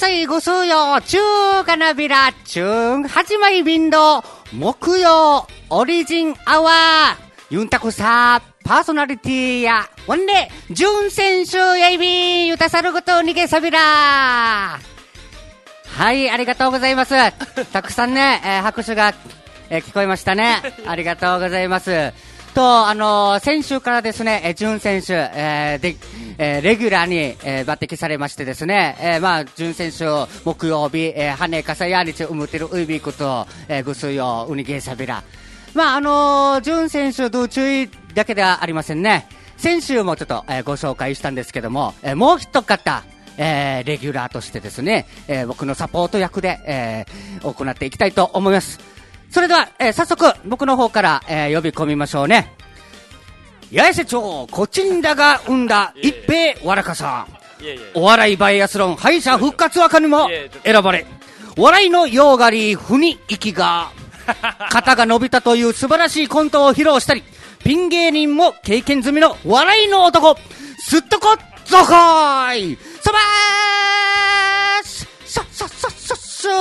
歳ご数曜中華なびら中8枚便の木曜オリジンアワーユンタクサパーソナリティやワンレ準選手やいびゆたさることにげさびら。はい、ありがとうございます。たくさんね、拍手が、聞こえましたね。ありがとうございます。と、先週からですね、準選手、レギュラーに、抜擢されましてですね、準選手、木曜日、羽根かさやりちうむてるういびくと、ぐすよ、うにげさびら。準選手、どう注意だけではありませんね。先週もちょっと、ご紹介したんですけども、もう一方、レギュラーとしてですね、僕のサポート役で、行っていきたいと思います。それでは、早速僕の方から、呼び込みましょうね。八重瀬町コチンダが生んだ一平わらかさん、お笑いバイアスロン敗者復活若にも選ばれ、笑いのヨーガリーふに息が肩が伸びたという素晴らしいコントを披露したり、ピン芸人も経験済みの笑いの男すっとこゾコーイそばーしさー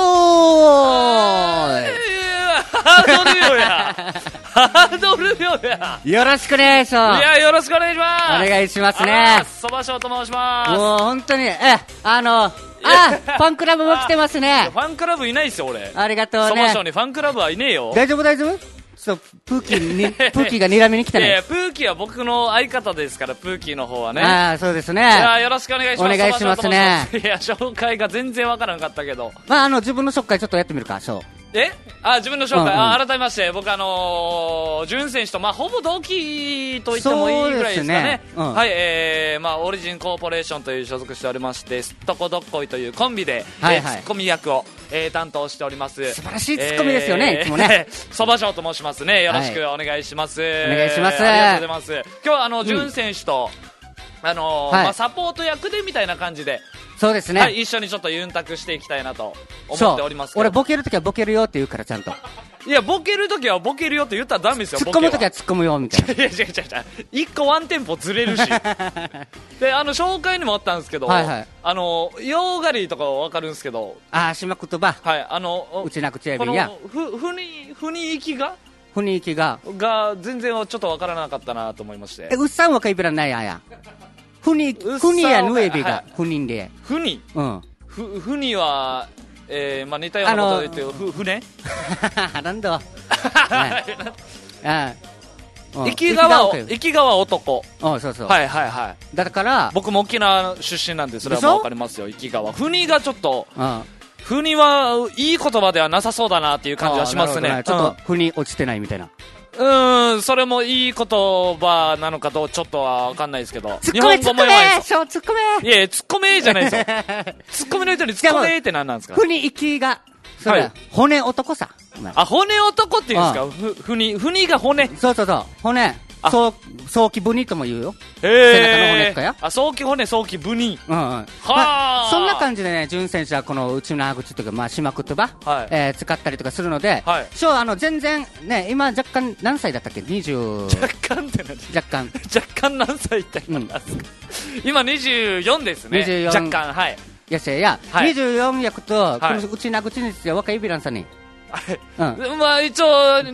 ハードルよやハードルよやよろしくねいや、よろしくお願いします。 お願いしますね。 そばしょうと申します。 もう本当にファンクラブも来てますね。 ファンクラブいないっすよ俺。 ありがとうね。 そばしょうにファンクラブはいねえよ。 大丈夫そう、プーキーが睨みに来たね。 いや、プーキーは僕の相方ですから、プーキーの方はね。 ああ、そうですね。 いや、よろしくお願いします。 お願いしますね。 いや、紹介が全然わからんかったけど。 自分の紹介ちょっとやってみるか、自分の紹介、改めまして、僕準選手と、ほぼ同期と言ってもいいぐらいですかね。はい、オリジンコーポレーションという所属しておりまして、すっとこどっこいというコンビで、ツッコミ役を、担当しております。 素晴らしいツッコミですよね、いつもね。 そばしょうと申しますね。よろしくお願いします。 お願いします。 ありがとうございます。今日は準選手と、サポート役でみたいな感じで、 そうですね。 はい、一緒にちょっとユンタクしていきたいなと思っております。 俺ボケるときはボケるよって言うからちゃんと。 いや、ボケるときはボケるよって言ったらダメですよ。 突っ込むときは突っ込むよみたいな。 いや、違う。一個ワンテンポずれるし。で、紹介にもあったんですけど、ヨーガリーとかわかるんですけど。 島言葉。 はい、 うちなくちやびや。 ふに息が雰囲気が全然ちょっとわからなかったなと思いまして。 うっさんはかいびらないや。ふにやぬえびが不妊で。 ふには、似たようなことで言って、船なんだ。 駅川男。 そうそう。 はい。 だから僕も沖縄出身なんでそれはわかりますよ。駅川。船がちょっと。船はいい言葉ではなさそうだなっていう感じはしますね。 ちょっと腑に落ちてないみたいな。 それもいい言葉なのかどうちょっとは分かんないですけど、 日本語も弱いです。ツッコめいやツッコめじゃないですよ。ツッコミの人にツッコめって何なんですか。 腑に息がそれ骨男さ。 骨男って言うんですか。腑にが骨。 そう骨。早期ブニとも言うよ。 背中の骨とかや。 早期骨、早期ブニ。 はあ。そんな感じでね、準選手はこのうちのあぐちとか、島言葉、使ったりとかするので、全然ね、今若干何歳だったっけ？20。 若干って何？若干何歳って何ですか？今24ですね。若干、はい。 やせや、24役と、このうちのあぐちについて若いビランさんに。 一応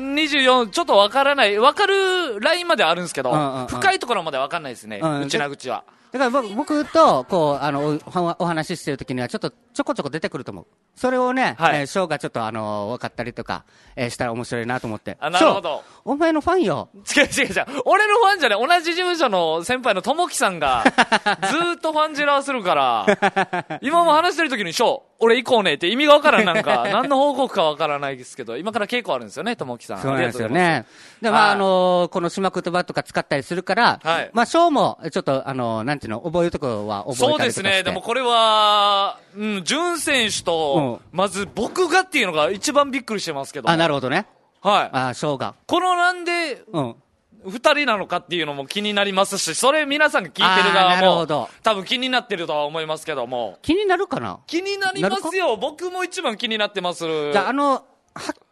24ちょっとわからない、わかるラインまであるんですけど、深いところまでわかんないですね、うちな口は。 だから僕とお話ししてるときにはちょこちょこ出てくると思う。それをね、ショーがちょっと分かったりとか、したら面白いなと思って。 なるほど。 お前のファンよ。 違う。俺のファンじゃない。同じ事務所の先輩のともきさんが、ずーっとファンジェラーするから、今も話してるときに、ショー、俺行こうねって意味がわからん、何の報告かわからないですけど、今から稽古あるんですよね、ともきさん。 そうなんですよね。で、この島言葉とか使ったりするから、ショーも、ちょっと、なんていうの、覚えるところは覚えたりとかして。 そうですね。でもこれは、準選手と、まず僕がっていうのが一番びっくりしてますけど。 なるほどね。 はい。 ショーが。 このなんで、二人なのかっていうのも気になりますし、それ皆さんが聞いてる側も多分気になってるとは思いますけども。 気になるかな？ 気になりますよ。僕も一番気になってます。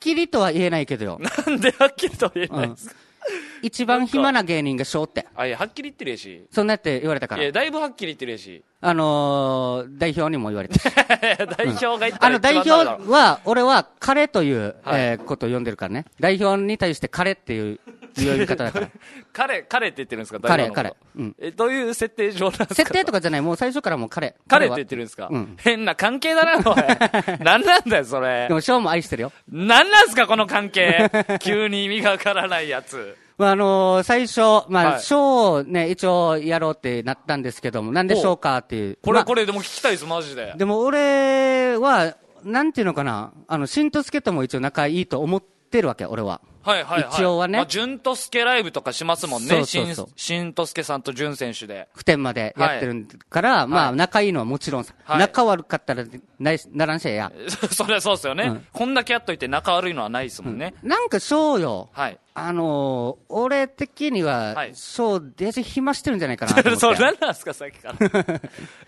じゃあはっきりとは言えないけどよ。 なんではっきりとは言えないんですか？ 一番暇な芸人が翔って。 いや、はっきり言ってるやし。 そんなって言われたから。 いや、だいぶはっきり言ってるやし。 代表にも言われて。 代表が言ったら代表は、俺は彼という、ことを呼んでるからね。代表に対して彼っていう呼び方だから。 彼って言ってるんですか？ 彼。 うん。どういう設定上なんですか？ 設定とかじゃない、もう最初からもう彼って言ってるんですか？うん。変な関係だな、おい。なんなんだよ、それ。 でも、翔も愛してるよ。 なんなんすか、この関係。急に意味がわからないやつ。 最初、賞をね、一応やろうってなったんですけども、なんで賞かっていう。 これでも聞きたいです、マジで。 でも俺は、なんていうのかな、新とすけとも一応仲いいと思ってるわけ、俺は。一応はね。 純とすけライブとかしますもんね。新とすけさんと純選手で。 普天までやってるから、仲いいのはもちろんさ。仲悪かったらならんしや。 そりゃそうですよね。こんだけやっといて仲悪いのはないですもんね。 なんか賞よ。 はい。 俺的には、賞デジ暇してるんじゃないかなと思って。 それ何なんすか、さっきから。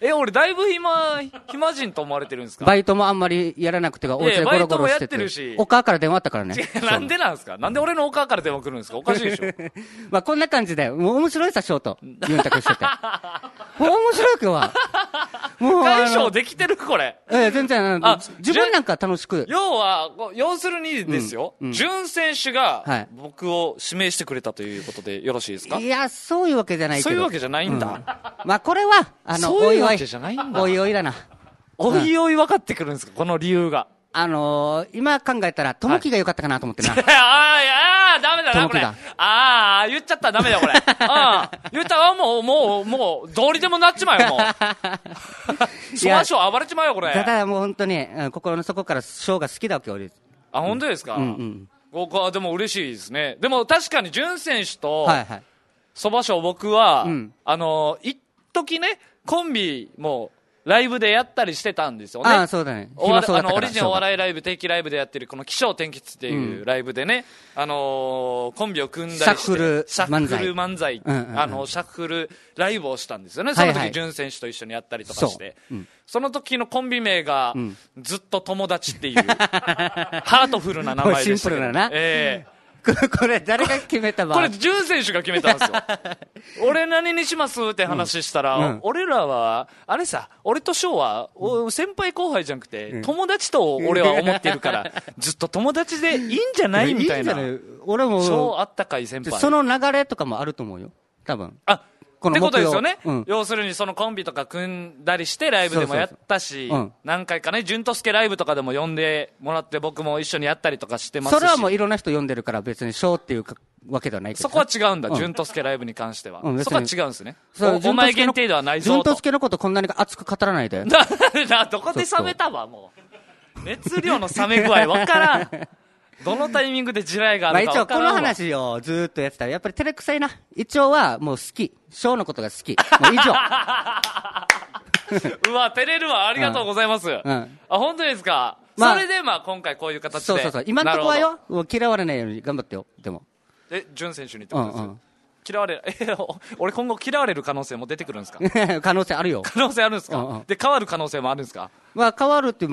俺だいぶ暇人と思われてるんですか？ バイトもあんまりやらなくてお家でゴロゴロしてて。バイトもやってるし。お母から電話あったからね。 なんでなんすか？なんで俺のお母から電話来るんですか？おかしいでしょ。 こんな感じで、もう面白いさ、ショート。ユンタクしてて。もう面白い今日は。 もう。解消できてるこれ。 全然、自分なんか楽しく。 要するにですよ、純選手が、僕を指名してくれたということでよろしいですか？ いや、そういうわけじゃないけど。 そういうわけじゃないんだ。 これは、 そういうわけじゃないんだ。 おいおいだな。 おいおい分かってくるんですか、この理由が。 今考えたら、ともきが良かったかなと思ってな。 ダメだな、これ。言っちゃったらダメだよ、これ。言ったら、もう、道理でもなっちまうよ、もう。そばしょ暴れちまうよ、これ。 ただ、もう本当に、心の底からショーが好きだわけ、俺。 本当ですか？僕は、でも嬉しいですね。でも確かに、純選手と、そばしょ僕は、一時ね、コンビも、ライブでやったりしてたんですよね。 そうだね。 オリジンお笑いライブ、定期ライブでやってる、この起承転結っていうライブでね、コンビを組んだりして、シャッフル漫才、シャッフルライブをしたんですよね。その時、純選手と一緒にやったりとかして。その時のコンビ名が、ずっと友達っていう、ハートフルな名前でした。 シンプルなな。これ誰が決めたわ？ これ純選手が決めたんですよ。俺何にしますって話したら、俺らはあれさ、俺と翔は先輩後輩じゃなくて、友達と俺は思ってるからずっと友達でいいんじゃないみたいな。 俺も超あったかい先輩。 その流れとかもあると思うよ、多分。 ってことですよね。要するにそのコンビとか組んだりしてライブでもやったし、何回かね、純とすけライブとかでも呼んでもらって僕も一緒にやったりとかしてますし。 それはもういろんな人呼んでるから別にショーっていうわけではないけど。 そこは違うんだ、純とすけライブに関しては。そこは違うんですね。お前限定ではないぞと。 純とすけのことこんなに熱く語らないで。 どこで冷めたわ、もう。熱量の冷め具合わからん。どのタイミングで地雷があるか分からんわ。 一応この話をずーっとやってたらやっぱり照れくさいな。一応はもう好き、ショーのことが好き、もう以上。 うわ、照れるわ、ありがとうございます。本当ですか？それで今回こういう形で。 そう今んとこはよ、もう嫌われないように頑張ってよ。でも純選手にってことですよ。嫌われる、俺今後嫌われる可能性も出てくるんですか？ 可能性あるよ。 可能性あるんですか？で、変わる可能性もあるんですか？ 変わるっていう、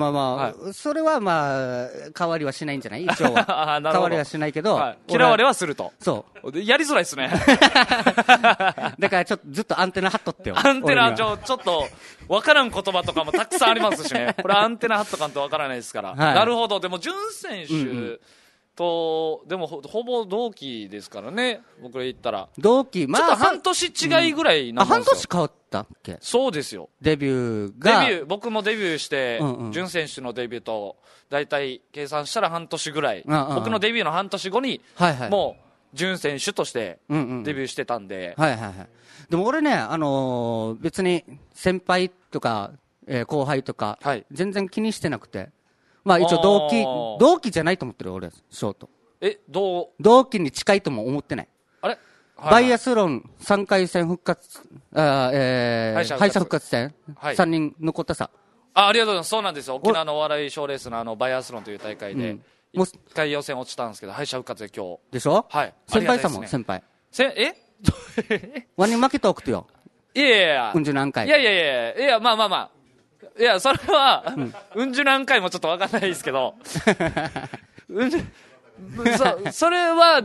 それは変わりはしないんじゃない？一応は。変わりはしないけど。 嫌われはすると。 そう。 やりづらいっすね。 だからちょっとずっとアンテナ張っとってよ。 アンテナ、ちょっと、わからん言葉とかもたくさんありますしね。これアンテナ張っとかんとわからないですから。なるほど。でも、純選手、でもほぼ同期ですからね、僕ら言ったら。 同期、 ちょっと半年違いぐらいなんですよ。 半年変わったっけ？ そうですよ。 デビューが。 僕もデビューして、純選手のデビューと、だいたい計算したら半年ぐらい。僕のデビューの半年後に、もう、純選手としてデビューしてたんで。 でも俺ね、別に先輩とか、後輩とか、全然気にしてなくて。一応同期じゃないと思ってる俺、ショート。同期に近いとも思ってない。 あれ？ バイアスロン3回戦復活、敗者復活戦、3人残ったさ。 ありがとうございます。そうなんですよ。沖縄のお笑い賞レースのバイアスロンという大会で、1回予選落ちたんですけど、敗者復活で今日。 でしょ？ はい。 先輩さも、先輩。ワニ負けておくとよ。 いやうんじゅ何回。 いや、まあ。いや、それは、うんじゅ何回もちょっとわかんないですけど、それは、でも、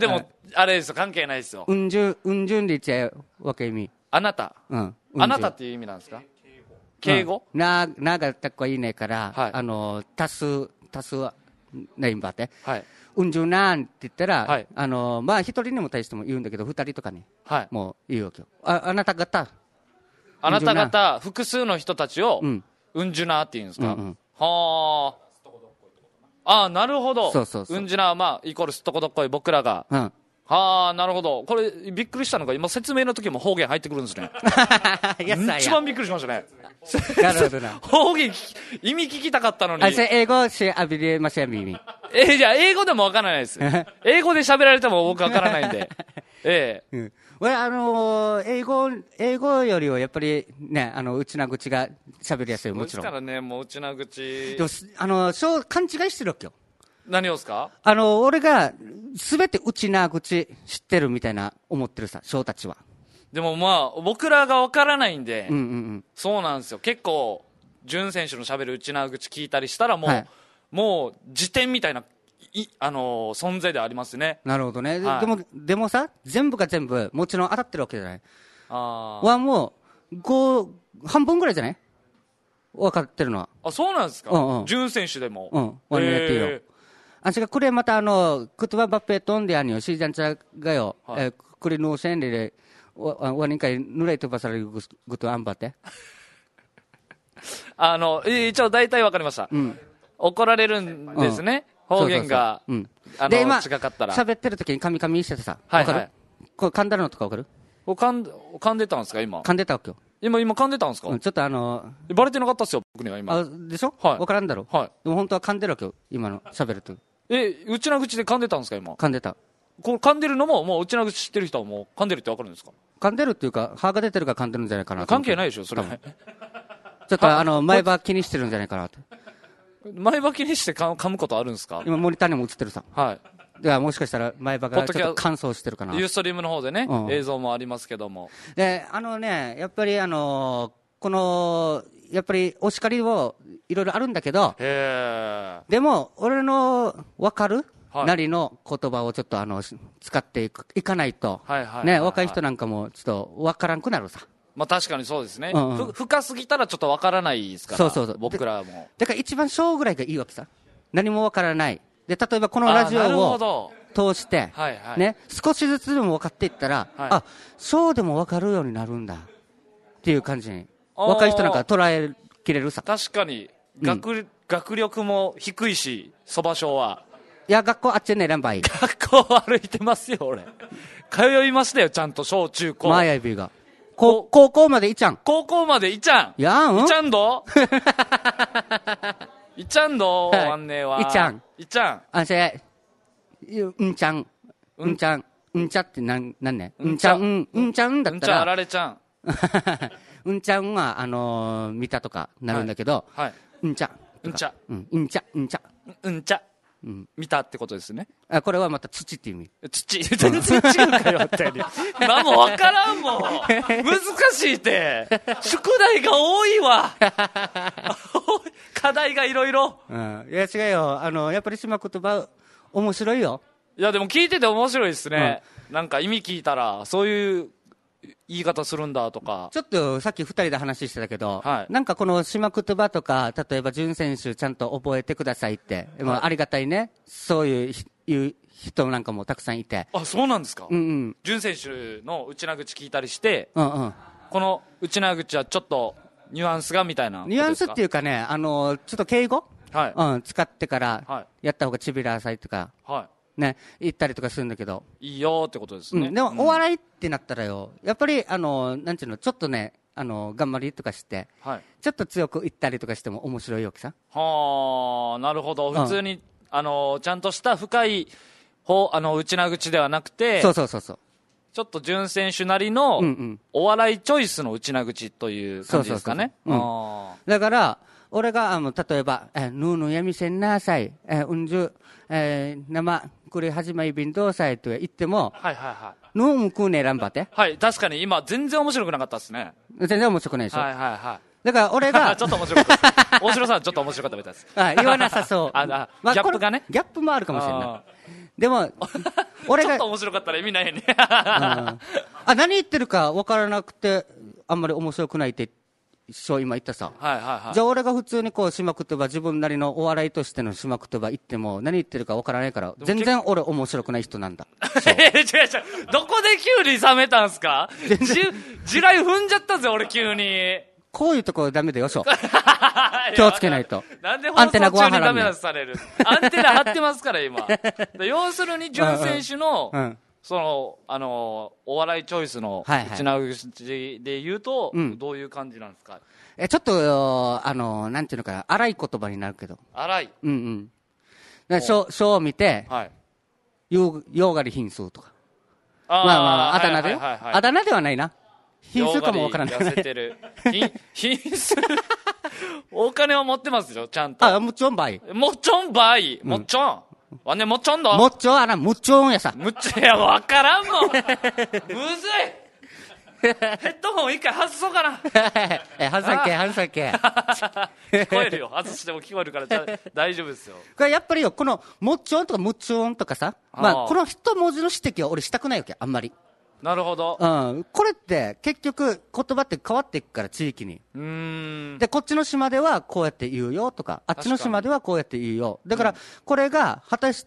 あれですよ、関係ないですよ。 은준 리체 와케미. あなた。あなたっていう意味なんですか？敬語？ ながたっこいいねから、 はい、 足すは、ないんばって。 はい。 은준なんって言ったら、 はい、 まあ、一人にも対しても言うんだけど、二人とかに、 はい、もう言うわけよ。あなた方。 あなた方、複数の人たちを、うんじゅなって言うんですか？はあ。なるほど。うんじゅなは、まあ、イコールすっとこどっこい僕らが。はあ、なるほど。これ、びっくりしたのが、今説明の時も方言入ってくるんですね。一番びっくりしましたね。 なるほどな。 方言、意味聞きたかったのに。 英語しあびれません、耳。 じゃあ、英語でもわからないです。英語で喋られても僕わからないんで。 英語よりはやっぱりね、内な口が喋りやすい、もちろん。 ですからね、もう内な口。 でも、勘違いしてるわけよ。 何をですか？ 俺が、すべて内な口知ってるみたいな思ってるさ、翔たちは。 でもまあ、僕らがわからないんで、そうなんですよ。結構、潤選手の喋る内な口聞いたりしたらもう、はい、もう、辞典みたいな、存在でありますね。 なるほどね。はい、でもさ、全部が全部、もちろん当たってるわけじゃない。はもう、半分ぐらいじゃない分かってるのは。 あ、そうなんですか？潤選手でも。 やっていいよ。これまた그트바 바페 돈데 아니요 시장자가요. 그리 노센데 와니까 누레 투바사를 그것도 안 봤대. 一応大体わかりました。怒られるんですね。方言がで今近かったら。 喋ってる時に噛みしててさ。わかる？これ噛んだのとかわかる？ 噛んでたんですか今？ 噛んでたわけよ。 今噛んでたんですか？ ちょっとバレてなかったっすよ僕には今。 でしょ？ はい。 わからんだろ？ はい。 でも本当は噛んでるわけよ今の喋ると。 内な口で噛んでたんですか今？噛んでた。 これ噛んでるのももう内な口知ってる人はもう噛んでるってわかるんですか？ 噛んでるっていうか歯が出てるから噛んでるんじゃないかな。 関係ないでしょそれ。ちょっと前歯気にしてるんじゃないかなって。 前歯気にして噛むことあるんですか？ 今モニターにも映ってるさ。 はい。 ではもしかしたら前歯がちょっと乾燥してるかな。 ユーストリームの方でね、映像もありますけども。 でやっぱりやっぱりお叱りをいろいろあるんだけど、でも俺の分かるなりの言葉をちょっと使っていかないと、ね、若い人なんかもちょっと分からんくなるさ。 まあ確かにそうですね。深すぎたらちょっと分からないですから。そう僕らも。 だから一番小ぐらいがいいわけさ。何も分からない。で、例えばこのラジオを通して、ね、少しずつでも分かっていったら、小でも分かるようになるんだっていう感じに。若い人なんか捉えきれるさ。 確かに学力も低いしそば小は。 いや学校あっちねらんばい。 学校歩いてますよ俺。通いましたよちゃんと小中高。 マヤビが高校までいちゃん。 高校までいちゃん。 やん。 いちゃんど。いちゃんどあんねは。 いちゃん。 いちゃん。 うんちゃんうんちゃってなんね。うんちゃんだったら。 うんちゃんあられちゃん。 うんちゃんは、見たとかなるんだけど、うんちゃ。 うんちゃ。 うんちゃ。 うんちゃ。見たってことですね。 これはまた土っていう意味。 土全然違うかよって。何もわからんもん。難しいって。宿題が多いわ。課題がいろいろ。 いや違うよ。やっぱり島言葉、面白いよ。 いやでも聞いてて面白いですね。なんか意味聞いたら、そういう、言い方するんだとか。 ちょっとさっき2人で話してたけど、なんかこの島言葉とか、例えば潤選手ちゃんと覚えてくださいって、ありがたいね、そういう人なんかもたくさんいて。 あ、そうなんですか。潤選手の内な口聞いたりして、この内な口はちょっとニュアンスがみたいな。 ニュアンスっていうかね、ちょっと敬語、使ってからやった方がちびらさいとか。ね、言ったりとかするんだけど。 いいよってことですね。 でも、お笑いってなったらよ、やっぱり、なんていうの、ちょっとね、頑張りとかして、ちょっと強く言ったりとかしても面白いわけさ。 はあ、なるほど。普通に、ちゃんとした深い内な口ではなくて、 そう。 ちょっと潤選手なりの、お笑いチョイスの内な口という感じですかね。 だから、俺が、例えば、ぬぬやみせんなさい、うんじゅ、生、これ始まり便当祭と言っても、ぬむくねらんばって。 はい、確かに今、全然面白くなかったですね。 全然面白くないでしょ。 だから俺が、 ちょっと面白かった。大城さん、ちょっと面白かったみたいです。 言わなさそう。 ギャップがね。 ギャップもあるかもしれない。 でも、俺が。 ちょっと面白かったら意味ないよね。 何言ってるか分からなくて、あんまり面白くないって今言ったさ。 はいはいはい。 じゃあ俺が普通にこう島言葉、自分なりのお笑いとしての島言葉言っても何言ってるか分からないから、全然俺面白くない人なんだ。 違う違う。どこで急に冷めたんすか？地雷踏んじゃったぜ、俺急に。 こういうとこダメだよ、そう。気をつけないと。 なんで放送中にダメ出しされる？アンテナ張ってますから、今。要するに、潤選手の、お笑いチョイスの内縄口で言うと、どういう感じなんですか？ ちょっと、なんていうのかな、荒い言葉になるけど。 荒い？ 書を見て、ようがり品数とか。あだ名でよ。あだ名ではないな。品数かもわからない。 痩せてる。品数お金は持ってますよ、ちゃんと。 もちろん倍。 もちろん倍。もちろん。わね、もちろんだ。 もちろん、もちろんやさ。 いや、わからんもん。むずい。ヘッドホン一回外そうかな。 外さけ。 聞こえるよ。外しても聞こえるから大丈夫ですよ。 これやっぱりよ、この、もちろんとかむちろんとかさ、この一文字の指摘は俺したくないわけ、あんまり。 なるほど。 これって結局言葉って変わっていくから、地域に。で、こっちの島ではこうやって言うよとか、あっちの島ではこうやって言うよ。だから、これが果たして、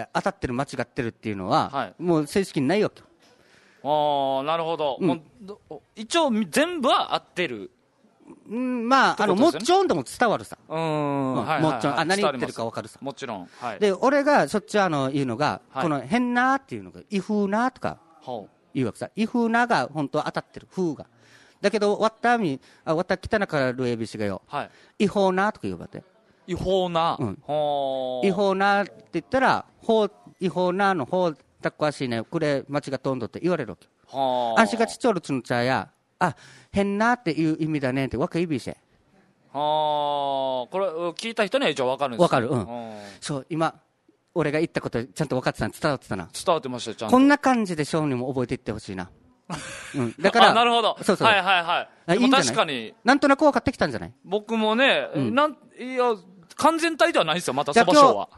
当たってる間違ってるっていうのは、もう正式にないわけよ。 なるほど。一応全部は合ってる。 もちろんでも伝わるさ。もちろん、何言ってるか分かるさ。 もちろん。 で、俺がしょっちゅう言うのが、この変なっていうのが、いふうなとか。言うわけさ。いふうなが本当は当たってる。風が。だけど、わった汚かるえびしがよ。違法なとか言うわけ。 違法な。 違法なって言ったら、違法なの方たっこわしいね。これ間違っとんどって言われるわけ。あんしがちちょるつのちゃや、変なっていう意味だねってわかいびし。 これ聞いた人には一応わかるんですか？ わかる。そう、今。俺が言ったことちゃんと分かってた伝わってたな。 伝わってましたよ、ちゃんと。 こんな感じでショーにも覚えていってほしいな。だから。 なるほど。 そう。 でも確かに。 なんとなく分かってきたんじゃない？ 僕もね、完全体ではないですよ、またそばショーは。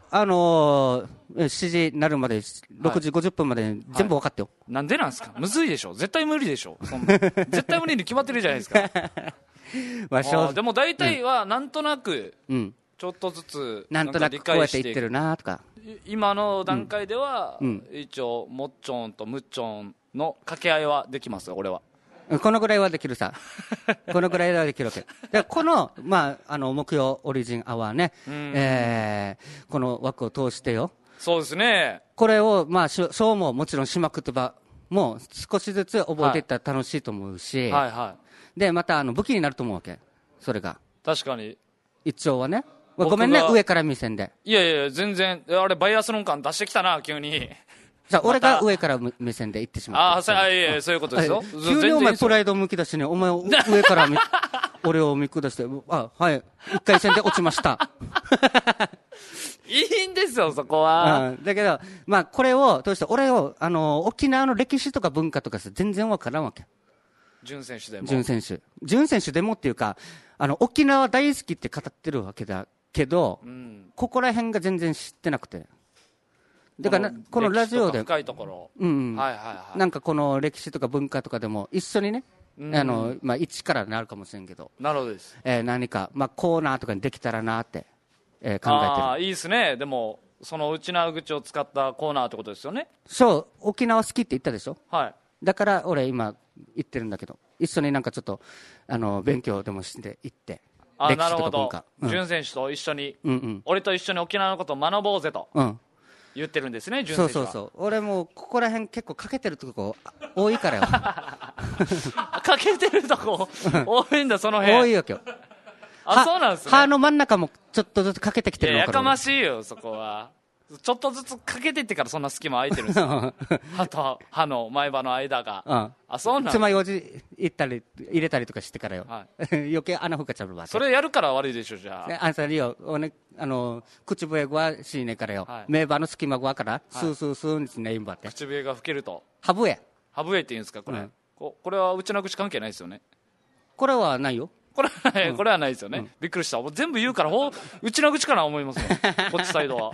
7時になるまで、6時50分まで全部分かってよ。 なんでなんですか？むずいでしょ。絶対無理でしょ。絶対無理に決まってるじゃないですか。でも大体はなんとなく、ちょっとずつなんとなくこうやって言ってるなとか。 今の段階では、一応もっちょんとむっちょんの掛け合いはできますよ、俺は。 このぐらいはできるさ。このぐらいはできるわけ。でこの、木曜オリジンアワーね、この枠を通してよ。 そうですね。 これを、ショーももちろん島言葉も少しずつ覚えていったら楽しいと思うし、で、また武器になると思うわけ。それが。 確かに。 一応はね。ごめんね、上から目線で。 いや、全然、あれ、バイアスロン感出してきたな、急に。 じゃあ、俺が上から目線で言ってしまった。 いや、そういうことですよ。 急にお前プライドむき出しね、お前上から俺を見下して、はい、一回戦で落ちました。 いいんですよ、そこは。 だけど、これを、どうして、俺を、沖縄の歴史とか文化とか全然わからんわけ。 準選手でも。 準選手でもっていうか、沖縄大好きって語ってるわけだけど、ここら辺が全然知ってなくて。だから、このラジオで、 深いところ。 なんかこの歴史とか文化とかでも一緒にね、一からなるかもしれんけど。 なるほどです。 何か、コーナーとかにできたらなって、考えてる。 いいですね。でも、その内縄口を使ったコーナーってことですよね。 そう、沖縄好きって言ったでしょ。 はい。 だから俺今言ってるんだけど、一緒になんかちょっと勉強でもして行って、 なるほど。準選手と一緒に、俺と一緒に沖縄のことを学ぼうぜと言ってるんですね、準選手は。 そう。俺もここら辺結構かけてるとこ多いからよ。 かけてるとこ多いんだ、その辺。 多いよ今日。 そうなんですね。 歯の真ん中もちょっとずつかけてきてるのかやかましいよ、そこは。ちょっとずつかけてってからそんな隙間空いてるんですよ。歯と歯の前歯の間が。そうなん爪楊枝入れたりとかしてからよ。余計穴吹かちゃうわ。 それやるから悪いでしょ、じゃあ。 あんさりよ、口笛はしいねからよ。名歯の隙間はから、スーにすね、今って。 口笛が吹けると。 歯笛。 歯笛って言うんですか、これ。これはうちの口関係ないですよね。 これはないよ。 これはないですよね。びっくりした。全部言うから、うちの口かな思いますよ。こっちサイドは。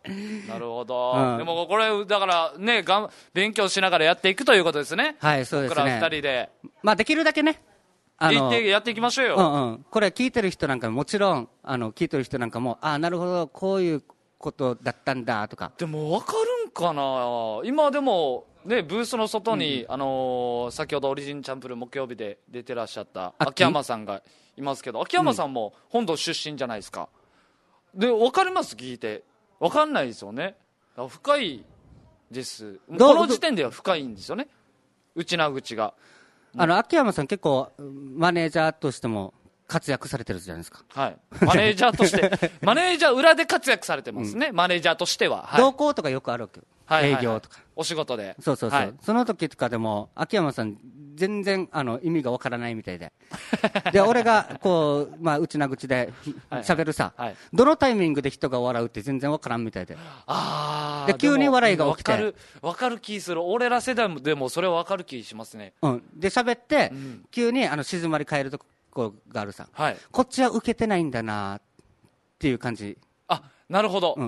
なるほど、でもこれだからね勉強しながらやっていくということですね。 はい、そうですね。 僕ら2人でまあできるだけねやっていきましょうよ。 これ聞いてる人なんかもちろん聞いてる人なんかもなるほどこういうことだったんだとか。 でも分かるんかな今でもねブースの外に、先ほどオリジンチャンプル木曜日で出てらっしゃった秋山さんがいますけど、秋山さんも本土出身じゃないですか。で分かります聞いて分かんないですよね。深いですこの時点では深いんですよね内な口が。 秋山さん結構マネージャーとしても活躍されてるじゃないですか。 はい、マネージャーとしてマネージャー裏で活躍されてますね、マネージャーとしては、 同行とかよくあるわけよ、営業とかお仕事で。 そう、その時とかでも秋山さん全然意味がわからないみたいでで俺がこう、内な口で喋るさ、どのタイミングで人が笑うって全然わからんみたいで、で急に笑いが起きて分かる気する。俺ら世代でもそれは分かる気しますね。 で喋って、急に静まり返るとこがあるさ、こっちは受けてないんだなっていう感じ。 なるほど、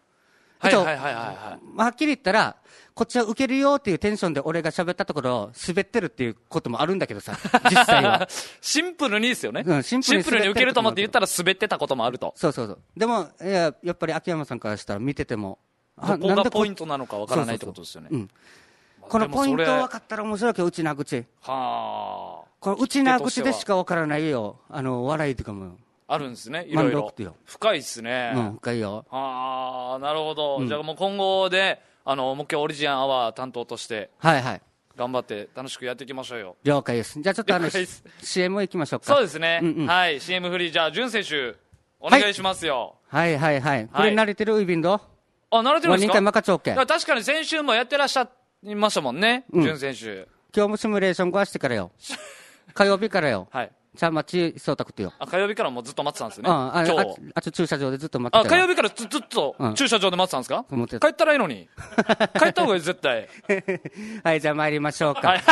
はっきり言ったらこっちは受けるよっていうテンションで俺が喋ったところ滑ってるっていうこともあるんだけどさ実際はシンプルにですよね、 シンプルに受けると思って言ったら滑ってたこともあると。 そうでもやっぱり秋山さんからしたら見ててもどこがポイントなのかわからないってことですよね。 このポイント分かったら面白いけど内な口この内な口でしか分からないよ笑いとかもあるんですね。いろいろ深いっすね。 深いよ。 なるほど、じゃあもう今後で木曜オリジンアワー担当として頑張って楽しくやっていきましょうよ。 了解です。じゃあちょっとCM 行きましょうか。 そうですね、はい。 CM フリー、じゃあ潤選手お願いしますよ。 これ慣れてるウイビンド慣れてるんですか。 確かに先週もやってらっしゃいましたもんね、潤選手。 今日もシミュレーション壊してからよ火曜日からよ。ちゃ待ちそうたくてよ。 火曜日からもうずっと待ってたんですね。 あと駐車場でずっと待ってた。 火曜日からずっと駐車場で待ってたんですか。帰ったらいいのに帰った方がいい絶対じゃあ参りましょうか。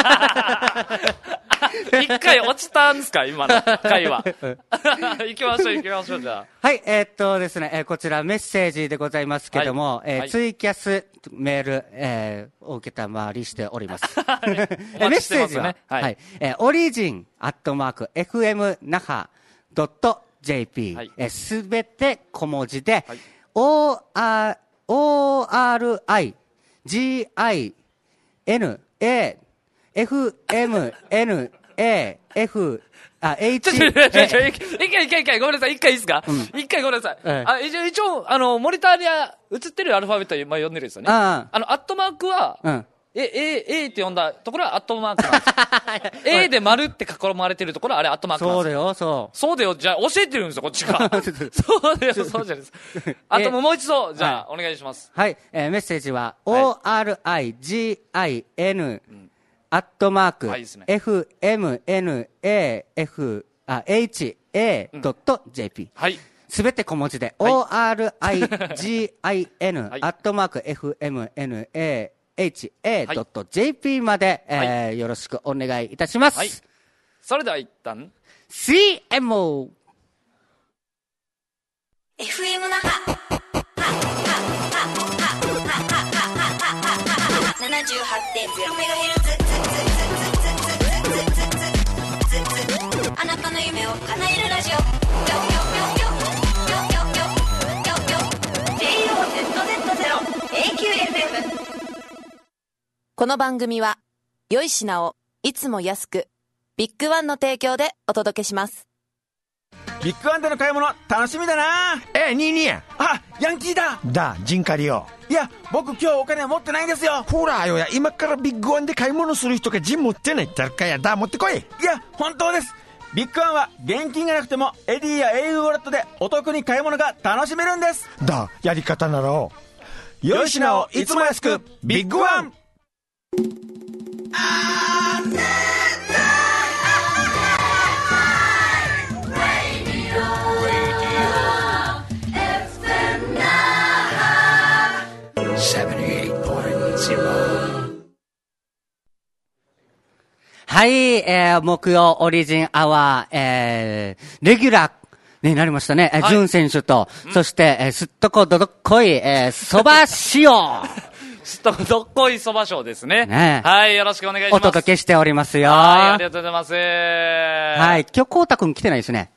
一回落ちたんですか今の回は行きましょうじゃあ。 ですね、こちらメッセージでございますけども、ツイキャスメール、を受けたまわりしておりますメッセージは、オリジン@fm naha.jp すべて小文字で、ORIGINAFMNAF一回ごめんなさい。一回いいですか。一回ごめんなさい。一応モニターに映ってるアルファベット今読んでるんですよね。アットマークはA って呼んだところはアットマークなんです。A で丸って囲まれてるところはあれアットマークなんですよ。そうだよ。じゃあ教えてるんですよこっちが。そうだよ。そうじゃないです。あともう一度じゃあお願いします。 メッセージは ORIGIN FMNAFHA.jp すべて小文字で ORIGIN@FMNAHA.jp までよろしくお願いいたします。 それでは一旦 CM FM 那覇 78.0MHz あなたの夢を叶えるラジオJOZZ0AQFM。 この番組は良い品をいつも安くビッグワンの提供でお届けします。 ビッグワンでの買い物楽しみだな。 ニーニーや。 ヤンキーだ。 ジンカリよ。 いや僕今日お金持ってないんですよ。 ほらよや、今からビッグワンで買い物する人がジン持ってないってあるかや。持ってこい。 いや本当です。ビッグワンは現金がなくてもエディや au ウォレットでお得に買い物が楽しめるんです。 やり方なら良い品をいつも安くビッグワン。 木曜オリジンアワー、レギュラーね、なりましたね。ジュン選手と、そして、すっとこどどっこい、そば塩。 すっとこどっこいそば賞ですね。 ねはい、よろしくお願いします。 お届けしておりますよ。 はい、ありがとうございます。 はい、今日、こうたくん来てないですね。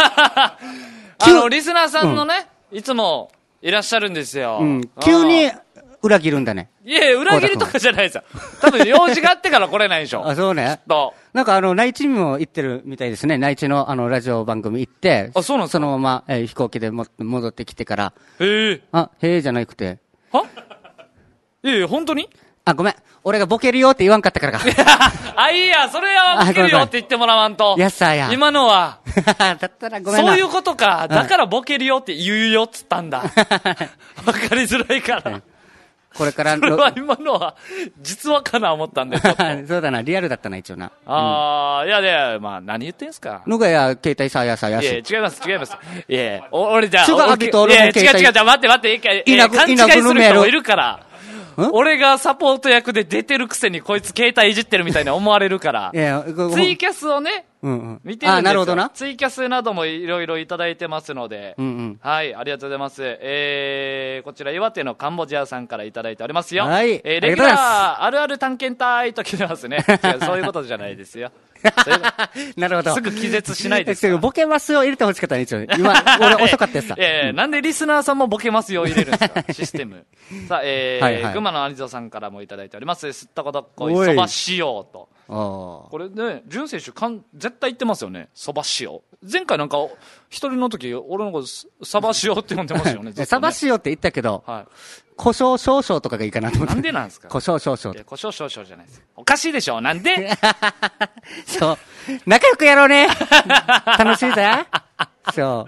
リスナーさんのね、いつもいらっしゃるんですよ。 急に裏切るんだね。 いや、裏切りとかじゃないですよ。多分、用事があってから来れないでしょ。 あ、そうね。なんか内地にも行ってるみたいですね。内地のラジオ番組行って、 あ、そうなんですか？ そのまま、飛行機で戻ってきてから。 へえ。 あ、へえじゃなくて。 はいや、本当に？ あ、ごめん。俺がボケるよって言わんかったからか。 あ、いいや、それはボケるよって言ってもらわんと。 やっさや。 今のは。 だったらごめんな。 そういうことか。だからボケるよって言うよっつったんだ。わかりづらいから。 これからそれは今のは、実話かな思ったんで。 そうだな、リアルだったな、一応な。 いやいや、まあ、何言ってんすか。 のがや、携帯さやさやし。 いや、違います、違います。いや、俺じゃあ、 違う、違う、 待って、一回、勘違いする人もいるから。俺がサポート役で出てるくせにこいつ携帯いじってるみたいに思われるから。ツイキャスをね、見てるんですよ。 なるほどな。 ツイキャスなどもいろいろいただいてますので、はい、ありがとうございます。こちら岩手のカンボジアさんからいただいておりますよ。 はい。 レギュラーあるある探検隊と来てますね。そういうことじゃないですよ。 なるほど。 すぐ気絶しないです。 ボケますよ入れてほしかったね、一応。今、俺遅かったやつさ。 なんでリスナーさんもボケますよ入れるんですか、システム。さあ、群馬のアニゾさんからもいただいております。すったこどっこいそば塩と。これね、潤選手絶対言ってますよね、そば塩。前回なんか、一人の時、俺のこと、サバ塩って呼んでますよね。 サバ塩って言ったけど、胡椒少々とかがいいかなと思って。 なんでなんですか？ 胡椒少々。 胡椒少々じゃないです。おかしいでしょ、なんで？ そう。仲良くやろうね。楽しいぜ。そう。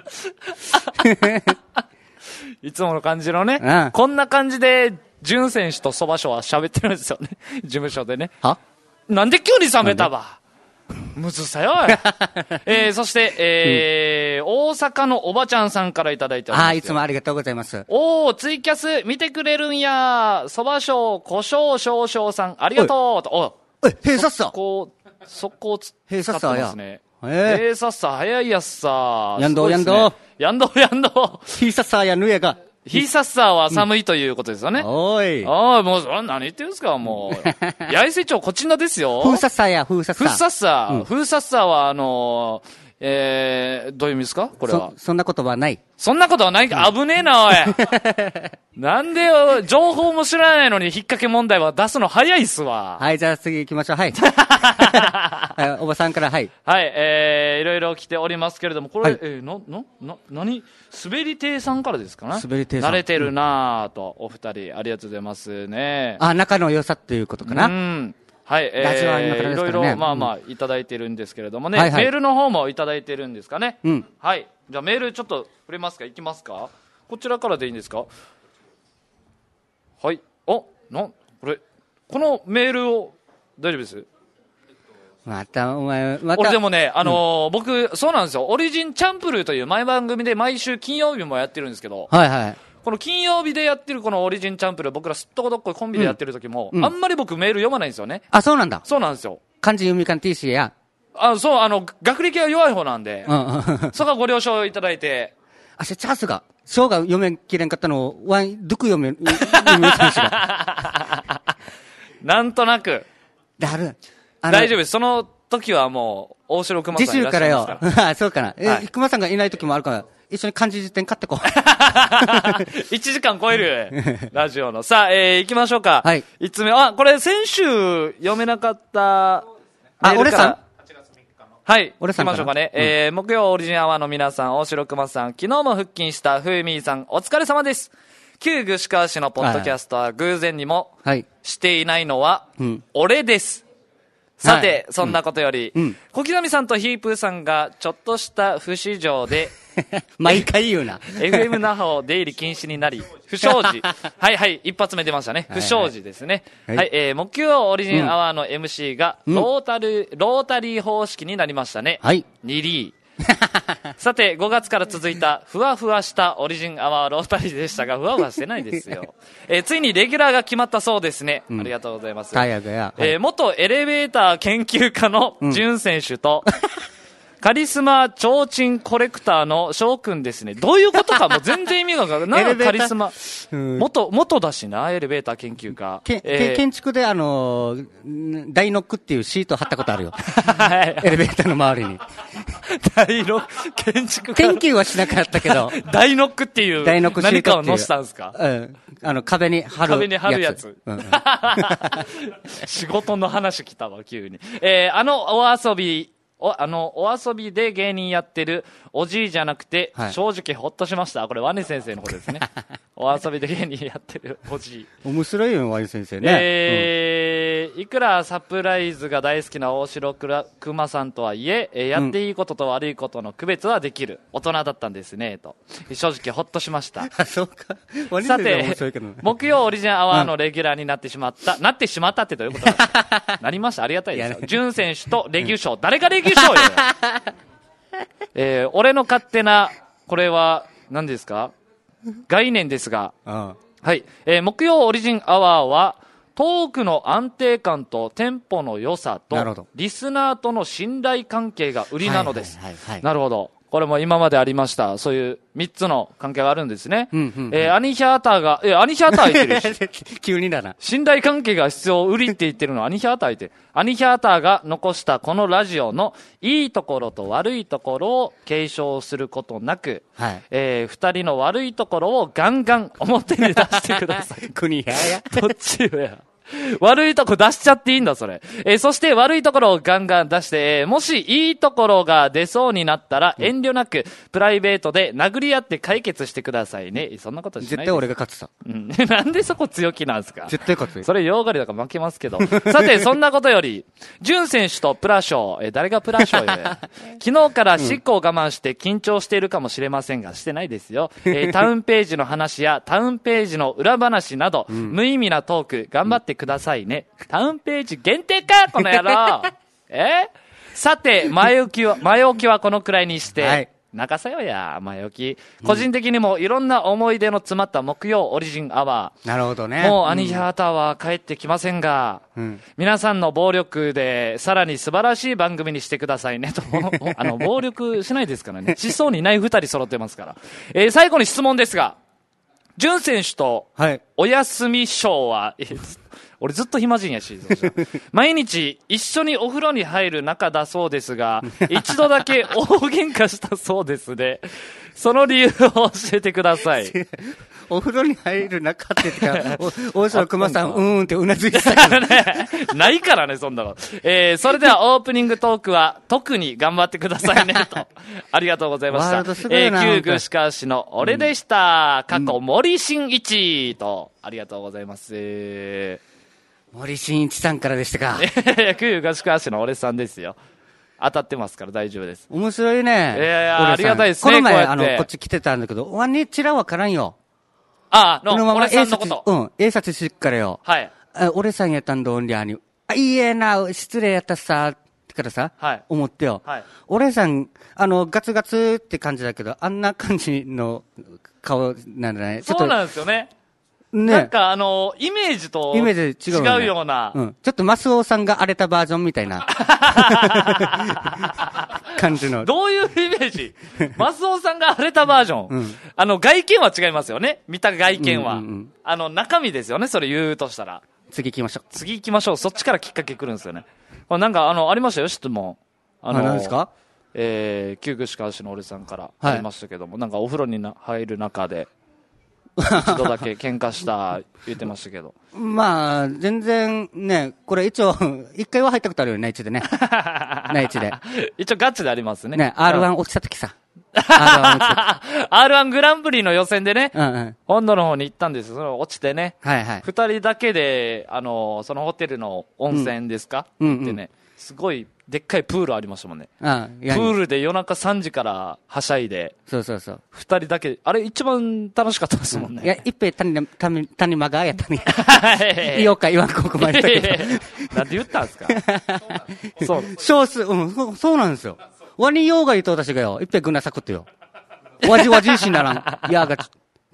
いつもの感じのね、こんな感じで、潤選手とそば賞は喋ってるんですよね。事務所でね。なんで急に冷めたわ。むずさよ。そして、大阪のおばちゃんさんからいただいております。 いつもありがとうございます。 ツイキャス見てくれるんや。そば賞、胡椒少々さん、ありがとうと。 閉鎖さ。 速攻使って閉鎖ますね。閉鎖さ、早いやつさ。 やんど。 やんど。 閉鎖さやぬえが。 ヒーサッサーは寒いということですよね。 おい。 もう、何言ってるんですか、もう。八重瀬町こちらですよ。 風サッサーや、風サッサー。 風サッサー。風サッサーは、どういう意味ですかこれは。 そんなことはない。 そんなことはないか、危ねえな、おい。なんで、情報も知らないのに引っ掛け問題は出すの早いっすわ。 はい、じゃあ次行きましょう。はい。おばさんから、はい。 はい、いろいろ来ておりますけれども、これ、何滑り亭さんからですかね。 滑り亭さん。 慣れてるなぁと、お二人、ありがとうございますね。 仲の良さっていうことかな。 はい、いろいろ、いただいてるんですけれどもね、メールの方もいただいてるんですかね。はい。じゃあメールちょっと触れますか、いきますか。こちらからでいいんですか。はい。このメールを、大丈夫です？俺でもね、僕、そうなんですよ。オリジンチャンプルーという前番組で毎週金曜日もやってるんですけど、この金曜日でやってるこのオリジンチャンプルー、僕らすっとこどっこいコンビでやってる時も、あんまり僕メール読まないんですよね。 あ、そうなんだ。 そうなんですよ。 漢字読み勘 TC や。 学歴は弱い方なんで、そこはご了承いただいて。 チャンスが、章が読めきれんかったのを、ドゥク読め選手が。 なんとなく。大丈夫です。その時はもう、大城熊さんいらっしゃいますから。 次週からよ。そうかな。熊さんがいない時もあるから、一緒に漢字辞典買ってこう。 1時間超えるラジオの。さあ、行きましょうか。はい。5つ目。これ先週読めなかったメールから。 俺さんはい。行きましょうかね。木曜オリジンアワーの皆さん、大城熊さん、昨日も復帰したふーみーさん、お疲れ様です。旧具志川市のポッドキャストは偶然にもしていないのは、俺です。さて、そんなことより、小木並さんとヒープーさんがちょっとした不祥事で、 毎回言うな。 FM 那覇を出入り禁止になり、不祥事。はいはい、一発目出ましたね。不祥事ですね。はい、木曜オリジンアワーの MC がロータリー方式になりましたね。はい。2リー。さて、5月から続いたふわふわしたオリジンアワーロータリーでしたが、ふわふわしてないですよ。ついにレギュラーが決まったそうですね。ありがとうございます。元エレベーター研究家のジュン選手と、 カリスマ提灯コレクターの翔くんですね。どういうことかもう全然意味がわからない。なんかカリスマ。元だしな、エレベーター研究家。 建築で大ノックっていうシート貼ったことあるよ。エレベーターの周りに。 大ノック、建築家。 研究はしなかったけど。 大ノックっていう。 大ノックシートっていう。 何かを載せたんですか？ 壁に貼るやつ。 壁に貼るやつ。仕事の話来たわ、急に。お遊びで芸人やってるおじいじゃなくて、正直ほっとしました。これワニ先生のことですね。お遊びで芸人やってるおじい。 面白いよ、ワニ先生ね。 いくらサプライズが大好きな大城熊さんとはいえ、やっていいことと悪いことの区別はできる大人だったんですね、と。正直ほっとしました。 そうか。 さて、木曜オリジナルアワーのレギュラーになってしまったってどういうことなりました。ありがたいですよ。潤選手とレギュ賞。誰がレギュ賞よ。俺の勝手な、これは何ですか？概念ですが、はい。木曜オリジンアワーは、トークの安定感とテンポの良さと、リスナーとの信頼関係が売りなのです。なるほど。これも今までありました。そういう3つの関係があるんですね。アニヒャーターが、アニヒャーター言ってるし。 急にだな。 信頼関係が必要、売りって言ってるのアニヒャーター言ってる。アニヒャーターが残したこのラジオのいいところと悪いところを継承することなく、2人の悪いところをガンガン表に出してください。 国やや。 どっちよや。悪いとこ出しちゃっていいんだ、それ。そして悪いところをガンガン出して、もしいいところが出そうになったら、遠慮なく、プライベートで殴り合って解決してくださいね。そんなことしないです。 絶対俺が勝つさ。 なんでそこ強気なんですか？ 絶対勝つ。 それ、ヨーガリだから負けますけど。さて、そんなことより、潤選手とプラ賞、誰がプラ賞よ。昨日から執行を我慢して緊張しているかもしれませんが、してないですよ。タウンページの話や、タウンページの裏話など、無意味なトーク、頑張ってくださいね。タウンページ限定かこの野郎。さて、前置きはこのくらいにして、泣かさよや、前置き。個人的にもいろんな思い出の詰まった木曜オリジンアワー。 なるほどね。 もうアニヒャーターは帰ってきませんが、皆さんの暴力でさらに素晴らしい番組にしてくださいねと。暴力しないですからね。しそうにない2人揃ってますから。最後に質問ですが、潤選手とお休み賞は、俺ずっと暇人やし、毎日一緒にお風呂に入る仲だそうですが、一度だけ大喧嘩したそうですね。その理由を教えてください。 お風呂に入る仲って言ってから、大城熊さん、ってうなずいてたからね。ないからね、そんなの。それではオープニングトークは特に頑張ってくださいね、と。ありがとうございました。旧具しかしの俺でした。過去森進一と、ありがとうございます。 森進一さんからでしたか。 旧合宿足の俺さんですよ。当たってますから大丈夫です。 面白いね。 ありがたいですね。 この前、こっち来てたんだけど、ワニチラわからんよ。 俺さんのこと。 英察しっからよ。 はい。 俺さんやったんだ、オンリアに。いいえな、失礼やったさ、ってからさ、思ってよ。俺さん、ガツガツって感じだけど、あんな感じの顔なんじゃない？ そうなんですよね。なんかイメージと違うような。 ちょっとマスオさんが荒れたバージョンみたいな感じの。 どういうイメージ？マスオさんが荒れたバージョン。外見は違いますよね。見た外見は。中身ですよね。それ言うとしたら。 次行きましょう。 そっちからきっかけ来るんですよね。なんかありましたよ、質問。 何ですか？ 旧具しか足の俺さんからありましたけども、なんかお風呂に入る中で、一度だけ喧嘩した言ってましたけど。 まあ、全然ね、これ一応、一回は入ったことあるよね、内地でね。内地で。 一応ガチでありますね。 ね、R1 落ちた時さ。 R1 グランプリの予選でね、本土の方に行ったんですよ。それ落ちてね。二人だけで、そのホテルの温泉ですか？行ってね、すごい、でっかいプールありましたもんね。プールで夜中3時からはしゃいで。 そう。 二人だけ、あれ一番楽しかったですもんね。 いや、一平谷間がやったね。言おうか言わんここまで。 なんで言ったんですか？ そう。少数、そうなんですよ。ワニヨーガ言うと私がよ、一平ぐなさくってよ。わじわじしならん。やが、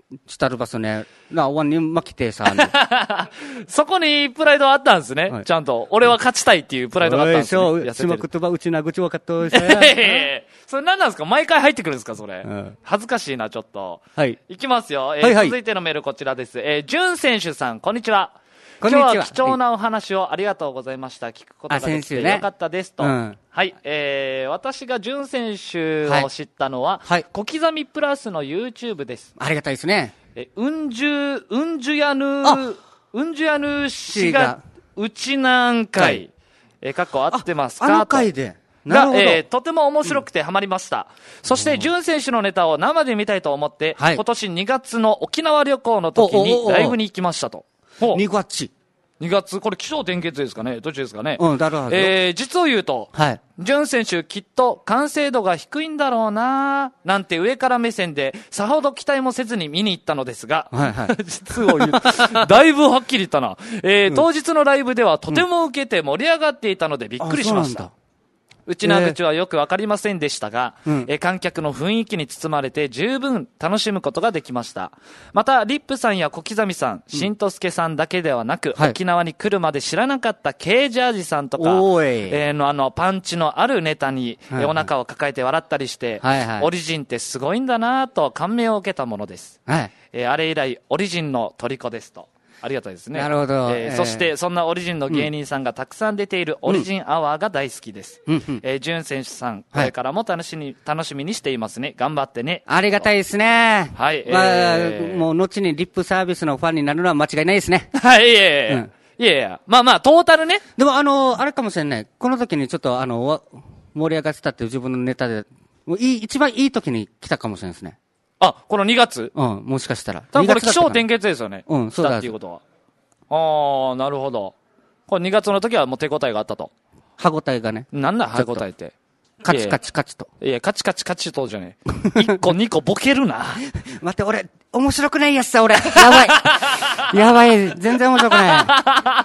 したるばすね。ワンに負けてさ。 そこにプライドあったんですね。ちゃんと。俺は勝ちたいっていうプライドがあったんですね。 そう、しまくとばうちなぐちわかっとさ。 それ何なんですか？毎回入ってくるんですかそれ。恥ずかしいな、ちょっと。 はい。 いきますよ。続いてのメールこちらです。ジュン選手さん、こんにちは。 こんにちは。 今日は貴重なお話をありがとうございました。聞くことができてよかったですと。はい。私がジュン選手を知ったのは、小刻みプラスの YouTube です。 ありがたいですね。 うんじゅやぬ氏が、うちなんかい。かっこ合ってますか？ あの回で。が、 とても面白くてハマりました。そして、ジュン選手のネタを生で見たいと思って、今年2月の沖縄旅行の時にライブに行きましたと。 2月、 これ気象点結ですかね？どっちですかね？ だろう。 実を言うと、ジュン選手きっと完成度が低いんだろうななんて上から目線で、さほど期待もせずに見に行ったのですが、実を言うと、だいぶはっきり言ったな。当日のライブではとても受けて盛り上がっていたのでびっくりしました。うちな口はよくわかりませんでしたが、観客の雰囲気に包まれて十分楽しむことができました。また、リップさんや小刻みさん、しんとすけさんだけではなく、沖縄に来るまで知らなかったKジャージさんとか、パンチのあるネタに、お腹を抱えて笑ったりして、オリジンってすごいんだなぁと感銘を受けたものです。あれ以来、オリジンの虜ですと。ありがたいですね。 なるほど。 そして、そんなオリジンの芸人さんがたくさん出ているオリジンアワーが大好きです。ジュン選手さん、これからも楽しみにしていますね。頑張ってね。 ありがたいですね。 はい。 もう、後にリップサービスのファンになるのは間違いないですね。 はい、いや、まあ、トータルね。 でも、あれかもしれない。この時にちょっと、盛り上がってたっていう自分のネタで、一番いい時に来たかもしれないですね。 この2月？ もしかしたら。 多分これ気象点結ですよね。 そうだ。 っていうことは。なるほど。これ2月の時はもう手応えがあったと。 歯応えがね。 なんだ歯応えって。 カチカチカチと。 いや、カチカチカチとじゃねえ。1個2個ボケるな。 待って、俺、面白くないやつさ、俺。やばい。やばい。全然面白くない。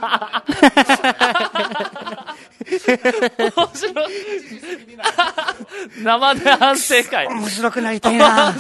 面白い。生で反省会。 面白くなりたいな。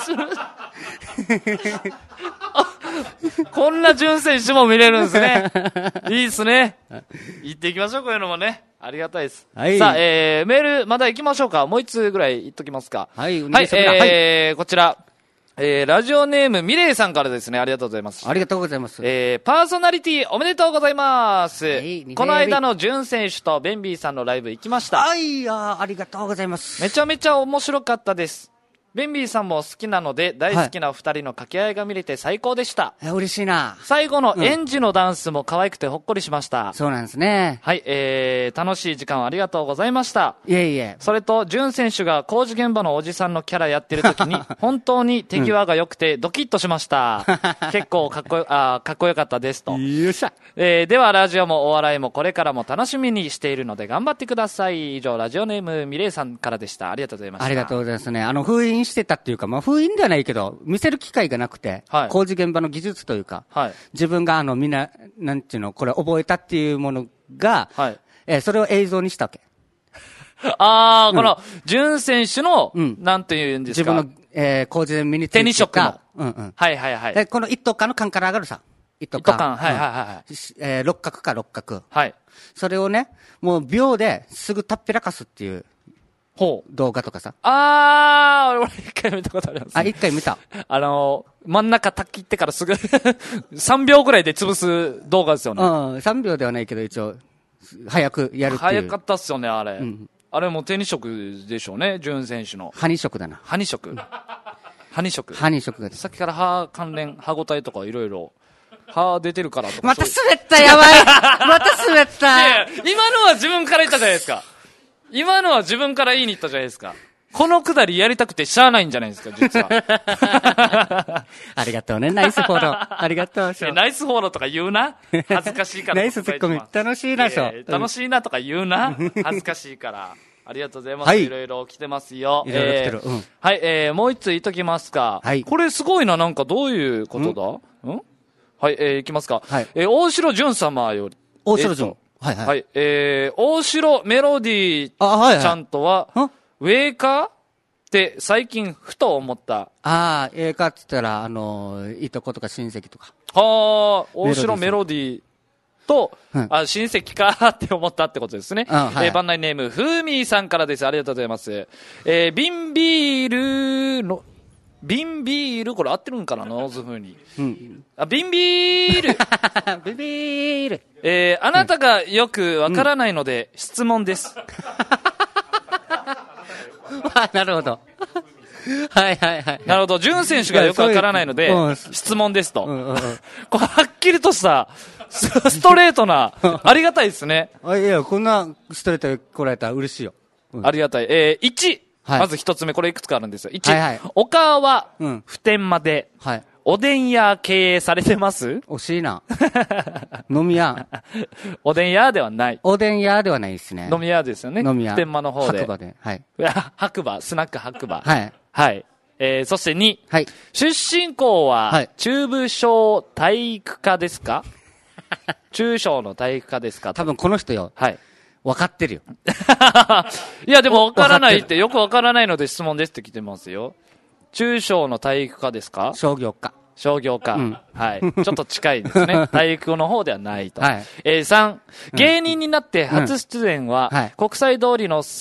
こんな純選手も見れるんですね。いいですね。行っていきましょう、こういうのもね。ありがたいです。さあ、メール、まだ行きましょうか。もう一通ぐらい言っときますか。こちら。ラジオネームミレイさんからですね、ありがとうございます。 ありがとうございます。 パーソナリティおめでとうございます。この間のジュン選手とベンビーさんのライブ行きました。 ありがとうございます。 めちゃめちゃ面白かったです。ベンビーさんも好きなので、大好きな二人の掛け合いが見れて最高でした。 嬉しいな。 最後の園児のダンスも可愛くてほっこりしました。 そうなんですね。 はい、楽しい時間をありがとうございました。 いえいえ。 それと、ジュン選手が工事現場のおじさんのキャラやってる時に、本当に手際が良くてドキッとしました。結構かっこよかったですと。 よっしゃ。 では、ラジオもお笑いもこれからも楽しみにしているので頑張ってください。以上、ラジオネームミレイさんからでした。ありがとうございました。 ありがとうございますね。封印してたっていうか、封印ではないけど、見せる機会がなくて、工事現場の技術というか、自分がみんな、なんていうの、これ覚えたっていうものが、それを映像にしたわけ。 この、ジュン選手の、なんていうんですか。 自分の、工事で身についてた。 手に職の。 この一斗缶の缶から上がるさ。 一斗缶。 六角か六角。 はい。 それをね、もう秒ですぐたっぺらかすっていう。動画とかさ。 俺一回見たことあります、 一回見た。 真ん中たきってからすぐ、3秒ぐらいで潰す動画ですよね。 3秒ではないけど一応、早くやるっていう。 早かったっすよね、あれ。あれも手に職でしょうね、ジュン選手の。 歯に職だな。 歯に職。歯に職。 歯に職が。 さっきから歯応えとかいろいろ。歯出てるからとか。 また滑った、やばい。また滑った。 いや、今のは自分から言ったじゃないですか。今のは自分から言いに行ったじゃないですか。このくだりやりたくてしゃあないんじゃないですか、実は。 ありがとうね、ナイスフォロー。ありがとう。 ナイスフォローとか言うな。恥ずかしいから。 ナイスツッコミ、楽しいな、 楽しいなとか言うな。恥ずかしいから。ありがとうございます。いろいろ来てますよ。 いろいろ来てる。 はい、もう一つ言っときますか。これすごいな、なんかどういうことだ？はい、いきますか。大城淳様より。 大城淳。 はい。大城メロディーちゃんとは、ウェーカーで、最近、ふと思った。 ああ、ええかって言ったら、いとことか親戚とか。 はあ、大城メロディーと、 うん、 親戚かって思ったってことですね。 はい、 番内ネーム、ふーみーさんからです。ありがとうございます。瓶ビール、これ合ってるんかな、ノーズ風に。 うん。 瓶ビール瓶ビールあなたがよくわからないので、質問です。 なるほど。はいはいはい。 なるほど。ジュン選手がよくわからないので、質問ですと。これはっきりとした、ストレートな、ありがたいですね。 いや、こんなストレートで来られたら嬉しいよ。 ありがたい。1、 はい、 まず一つ目、これいくつかあるんですよ。1、 はいはい、 お母は、普天間で、 はい、 おでん屋経営されてます？ 惜しいな。飲み屋。 おでん屋ではない。 おでん屋ではないですね。 飲み屋ですよね。 飲み屋。 普天間の方で。 白馬で。はい。 白馬、スナック白馬。 はい。 はい。そして2、 はい、 出身校は、中部小体育科ですか？中小の体育科ですか？ 多分この人よ。 はい。 分かってるよ。 いや、でも分からないって、よく分からないので質問ですって来てますよ。中小の体育科ですか？ 商業科。 商業科。はい。ちょっと近いですね。体育の方ではないと。 はい。 3、芸人になって初出演は、国際通りの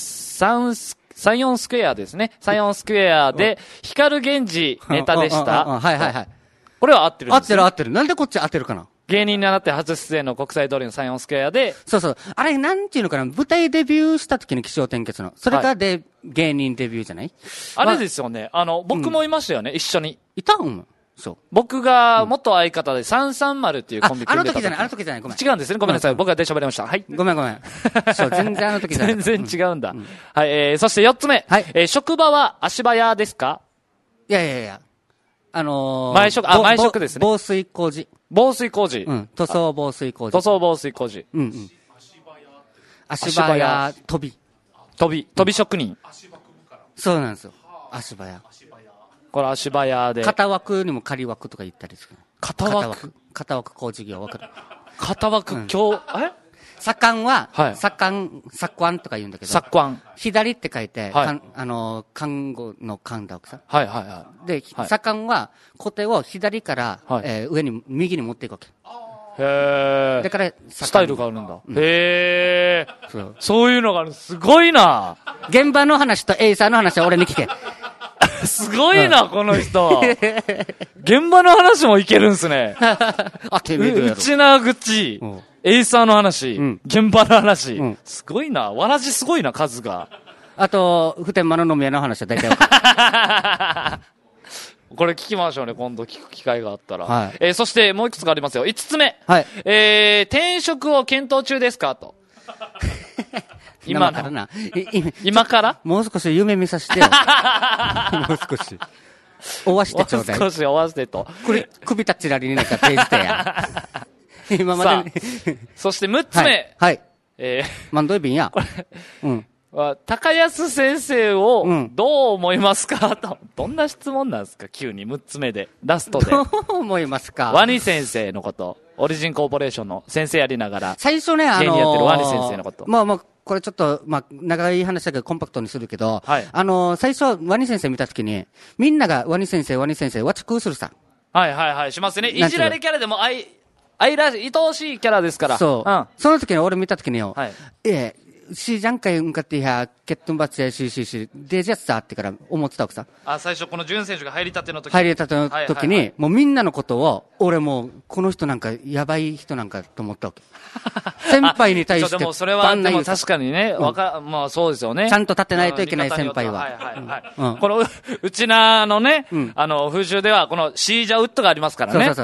34スクエアですね。34スクエアで、光源氏ネタでした。 はいはいはい。 これは合ってるんです、ね。 合ってる。なんでこっち合ってるかな？ 芸人になって初出演の国際通りの34スクエアで。 そうそう。あれ、なんていうのかな、舞台デビューした時に起承転結の。それが芸人デビューじゃない？ あれですよね。僕もいましたよね、一緒に。 いた？そう。 僕が元相方で330っていうコンビ組んでた。 あの時じゃない、ごめん。 違うんですね、ごめんなさい。僕が電車ばれました。はい。 ごめん。そう、全然あの時じゃない。 全然違うんだ。はい、そして4つ目。はい。職場は足早ですか？ いや。 前職ですね。 防水工事。 防水工事。 塗装防水工事。 塗装防水工事。 足早飛び職人。 そうなんですよ。足早。 これ足早で。 片枠にも仮枠とか言ったりする。 片枠工事業わかる。 片枠、 左官は、左官とか言うんだけど。 左官。 左って書いて、看護の看だわけさ。で、左官は、小手を左から、右に持っていくわけ。 へー。 だから、 スタイルがあるんだ。へー。そういうのがある。すごいな。 現場の話とエイサーの話は俺に聞け。 すごいな、この人。現場の話もいけるんすね。うちなぐち、エイサーの話、現場の話、すごいな。わらじすごいな、数が。 あと、普天間の飲み屋の話は大体分かる。 これ聞きましょうね、今度聞く機会があったら。 はい。 そしてもう一つがありますよ。5つ目。 はい。 転職を検討中ですかと。 今からな。 今からもう少し夢見させてよ。もう少し。追わしてちょうだい。 もう少し追わしてと。 首たっちらりになんかページてや。今まで。 そして6つ目。 はい。マンドイビンや。 高安先生をどう思いますかと。どんな質問なんですか急に6つ目で。ラストで。 どう思いますかワニ先生のこと。オリジンコーポレーションの先生やりながら。 最初ね、 芸人やってるワニ先生のこと。 これちょっと、長い話だけどコンパクトにするけど、 はい。 最初、ワニ先生見たときに、みんながワニ先生、わちくうするさ。 はい、しますね。いじられキャラでも愛おしいキャラですから。 そう。その時に俺見たときによ、 はい。 シージャンカイ向かってや、ケットンバッチやし、デジャスターってから思ってたわけさ。 最初このジュン選手が入りたての時に、もうみんなのことを、俺もう、この人なんか、やばい人なんかと思ったわけ。先輩に対して。 でもそれは、でも確かにね、まあそうですよね。 ちゃんと立てないといけない先輩は。 この、うちなのね、風習では、このシージャウッドがありますからね。 そう。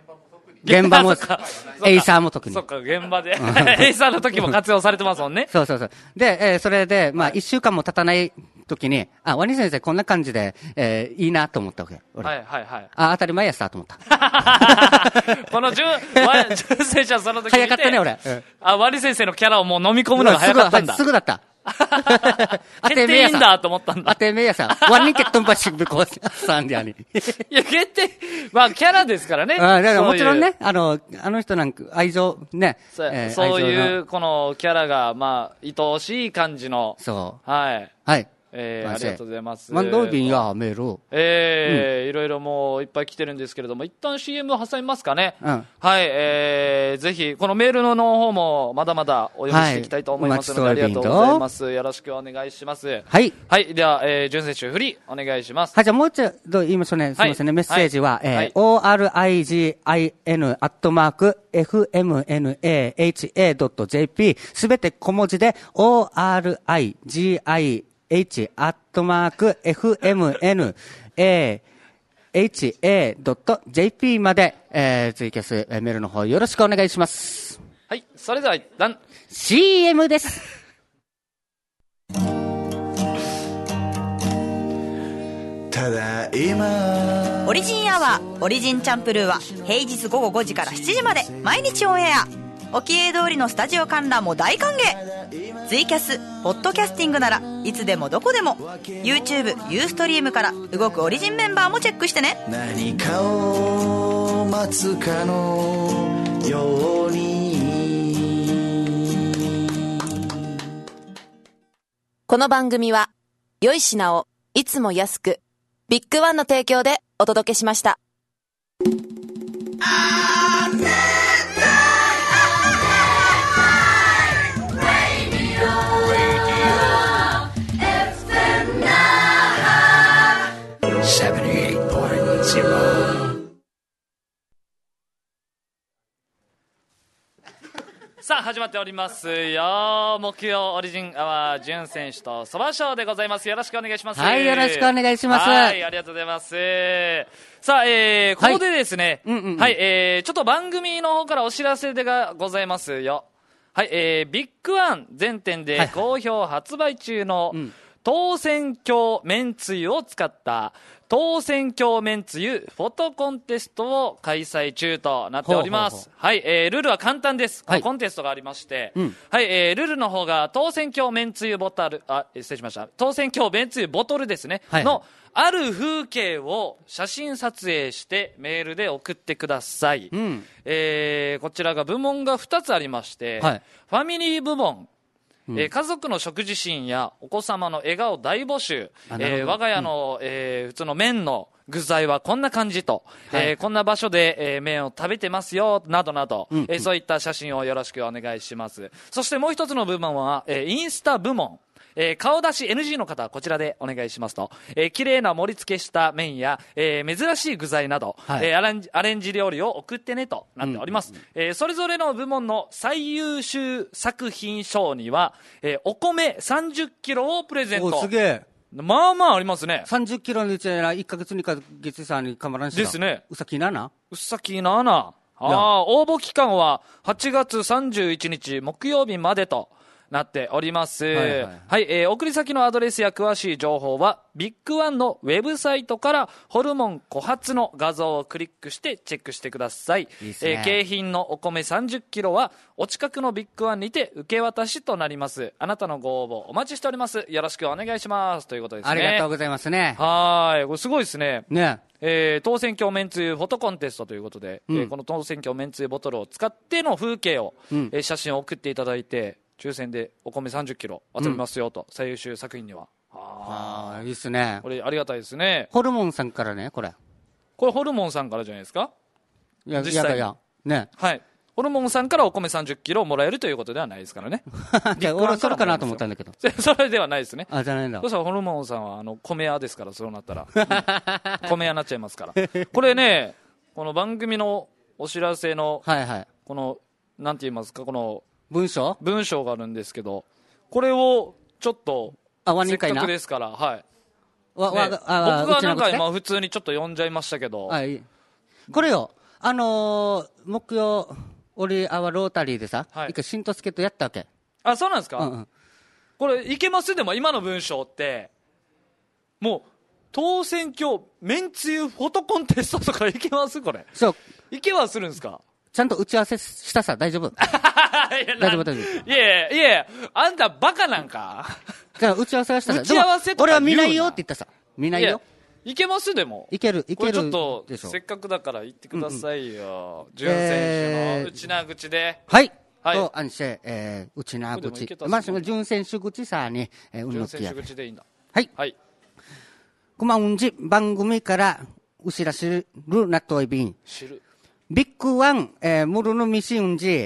現場も、エイサーも特に。 そっか、現場で。エイサーの時も活用されてますもんね。 そう。で、それで、1週間も経たない時に、ワニ先生こんな感じで、いいなと思ったわけ。 はい。 当たり前やさと思った。 このジュン選手はその時早かったね、俺。 ワニ先生のキャラをもう飲み込むのが早かったんだ。 すぐだった。 決定いいんだと思ったんだ。 当てめやさ。ワニケットンパシブコさんであり。 いや、決定、まあ、キャラですからね。 だからもちろんね、あの人なんか愛情、ね。 そういう、このキャラが、まあ、愛おしい感じの。 そう。 はい。 ありがとうございます。 万能便やメール。 いろいろもういっぱい来てるんですけれども、一旦 CM を挟みますかね。 うん、 はい、ぜひ、このメールの方もまだまだお読みしていきたいと思いますので、ありがとうございます。よろしくお願いします。はい。はい、では、潤選手、フリー、お願いします。 はい、じゃあもう一度言いましょうね。すみませんね。メッセージは、origin@fmnaha.jp すべて小文字で、origin@fmnaha.jp まで、ツイキャス、メールの方よろしくお願いします。 はい、それでは一旦 CM です。 ただいまオリジンアワーオリジンチャンプルーは平日午後5時から7時まで毎日オンエア。沖永通りのスタジオ観覧も大歓迎。ツイキャスポッドキャスティングならいつでもどこでも YouTube、ユーストリームから動くオリジンメンバーもチェックしてね。 何かを待つかのように。 この番組は良い品をいつも安くビッグワンの提供でお届けしました。 さあ始まっておりますよ。木曜オリジンアワー潤選手とそばショーでございます。よろしくお願いします。 はい、よろしくお願いします。 はい、ありがとうございます。さあ、ここでですね、はい、ちょっと番組の方からお知らせがございますよ。はい、ビッグワン全店で好評発売中の当選郷めんつゆを使った当選郷めんつゆフォトコンテストを開催中となっております。はい、ルールは簡単です。はい、コンテストがありまして、はい、ルールの方が当選郷めんつゆボトル、失礼しました。当選郷めんつゆボトルですね、のある風景を写真撮影してメールで送ってください。こちらが部門が2つありまして、ファミリー部門、家族の食事シーンやお子様の笑顔大募集、我が家の、普通の麺の具材はこんな感じと、こんな場所で、麺を食べてますよなどなど、そういった写真をよろしくお願いします。そしてもう一つの部門は、インスタ部門、顔出し NG の方はこちらでお願いしますと、綺麗な盛り付けした麺や、珍しい具材など、アレンジ料理を送ってねとなっております。それぞれの部門の最優秀作品賞には、お米30キロをプレゼント。 お、すげえ。 まあまあありますね。 30キロのうちな1ヶ月2ヶ月さんにかまらんしですね。 うさき7？ うさき7。応募期間は8月31日木曜日までとなっております。はい、送り先のアドレスや詳しい情報はビッグワンのウェブサイトからホルモン小発の画像をクリックしてチェックしてください。景品のお米30キロはお近くのビッグワンにて受け渡しとなります。あなたのご応募お待ちしております。よろしくお願いしますということですね。 ありがとうございますね。 はい、これすごいですね。 ね。 当選郷めんつゆフォトコンテストということで、この当選郷めんつゆボトルを使っての風景を、写真を送っていただいて抽選でお米30キロ集めますよと、最優秀作品には。 いいっすね。 これありがたいですね。 ホルモンさんからね、これホルモンさんからじゃないですか。 いやね。 はい。ホルモンさんからお米30キロもらえるということではないですからね。 俺それかなと思ったんだけど。 それではないですね。 じゃないんだ。 そしたらホルモンさんは米屋ですから、そうなったら。米屋になっちゃいますから。これね、この番組のお知らせの、この、なんて言いますか、この、文章があるんですけど、これをちょっと、せっかくですから、はい。僕がなんか今普通にちょっと読んじゃいましたけど。 これよ、木曜、俺、ロータリーでさ、一回新と助とやったわけ。 あ、そうなんですか？これ、いけますでも今の文章って、もう、当選郷めんつゆフォトコンテストとかいけますこれ。そう。いけはするんですか？ ちゃんと打ち合わせしたさ、大丈夫。大丈夫。 いや、あんたバカなんか。 じゃあ打ち合わせはしたさ。 打ち合わせとか俺は見ないよって言ったさ。見ないよ。 いけますでも。 いける。 これちょっと、せっかくだから言ってくださいよ。潤選手の内な口で。 はい。と、内な口。まあ、その潤選手口さに、 潤選手口でいいんだ。 はい。 はい。 고마운지番組から우시라시를 나토이빈. 빅1 무르는 미시운지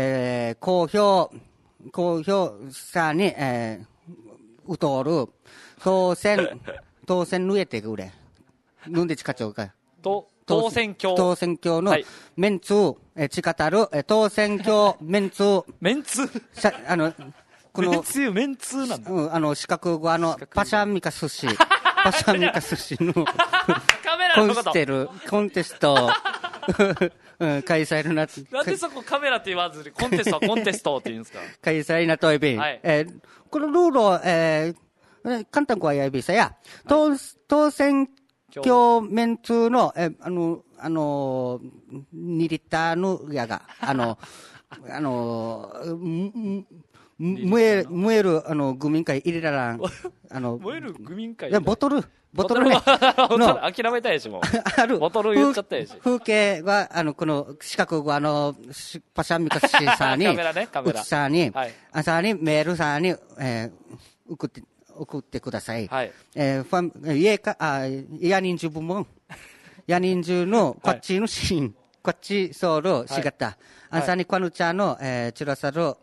공효사니 우도르当選누에 때 그래. 눈데 지카초가. 当選挙のメンツ、地方る、当選挙メンツ。 メンツこの、 メンツなんだ。 四角語、パシャミカ寿司の、コンテスト、開催になって。 なんでそこカメラって言わずに、コンテストって言うんですか？ 開催になっておいびん。このルールを、簡単にやいびさや、当選挙メンツの、2リッターのやが、燃える、愚民会入れららん。 燃える愚民会？ いや、ボトルね。 諦めたいしも。ボトル言っちゃったやし。 風景は、この、四角語、パシャミカシさんに、 カメラ。 うちさんに、さんに、メールさんに、送ってください。はい。ヤニンジュ部門。ヤニンジュの、こっちのシーン。こっち、ソウル、しがった。あんさに、このちゃんの、チュラサル、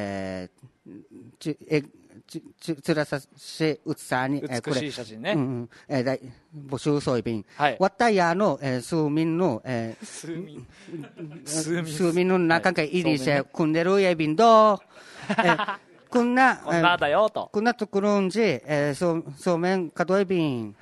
つらさし、うつさに、 美しい写真ね。 募集総便。わったやの、数民の、数民の中が入りせ、組んでるやびんど、こんなだよと。 こんなところんじ、そうめんかどいびん、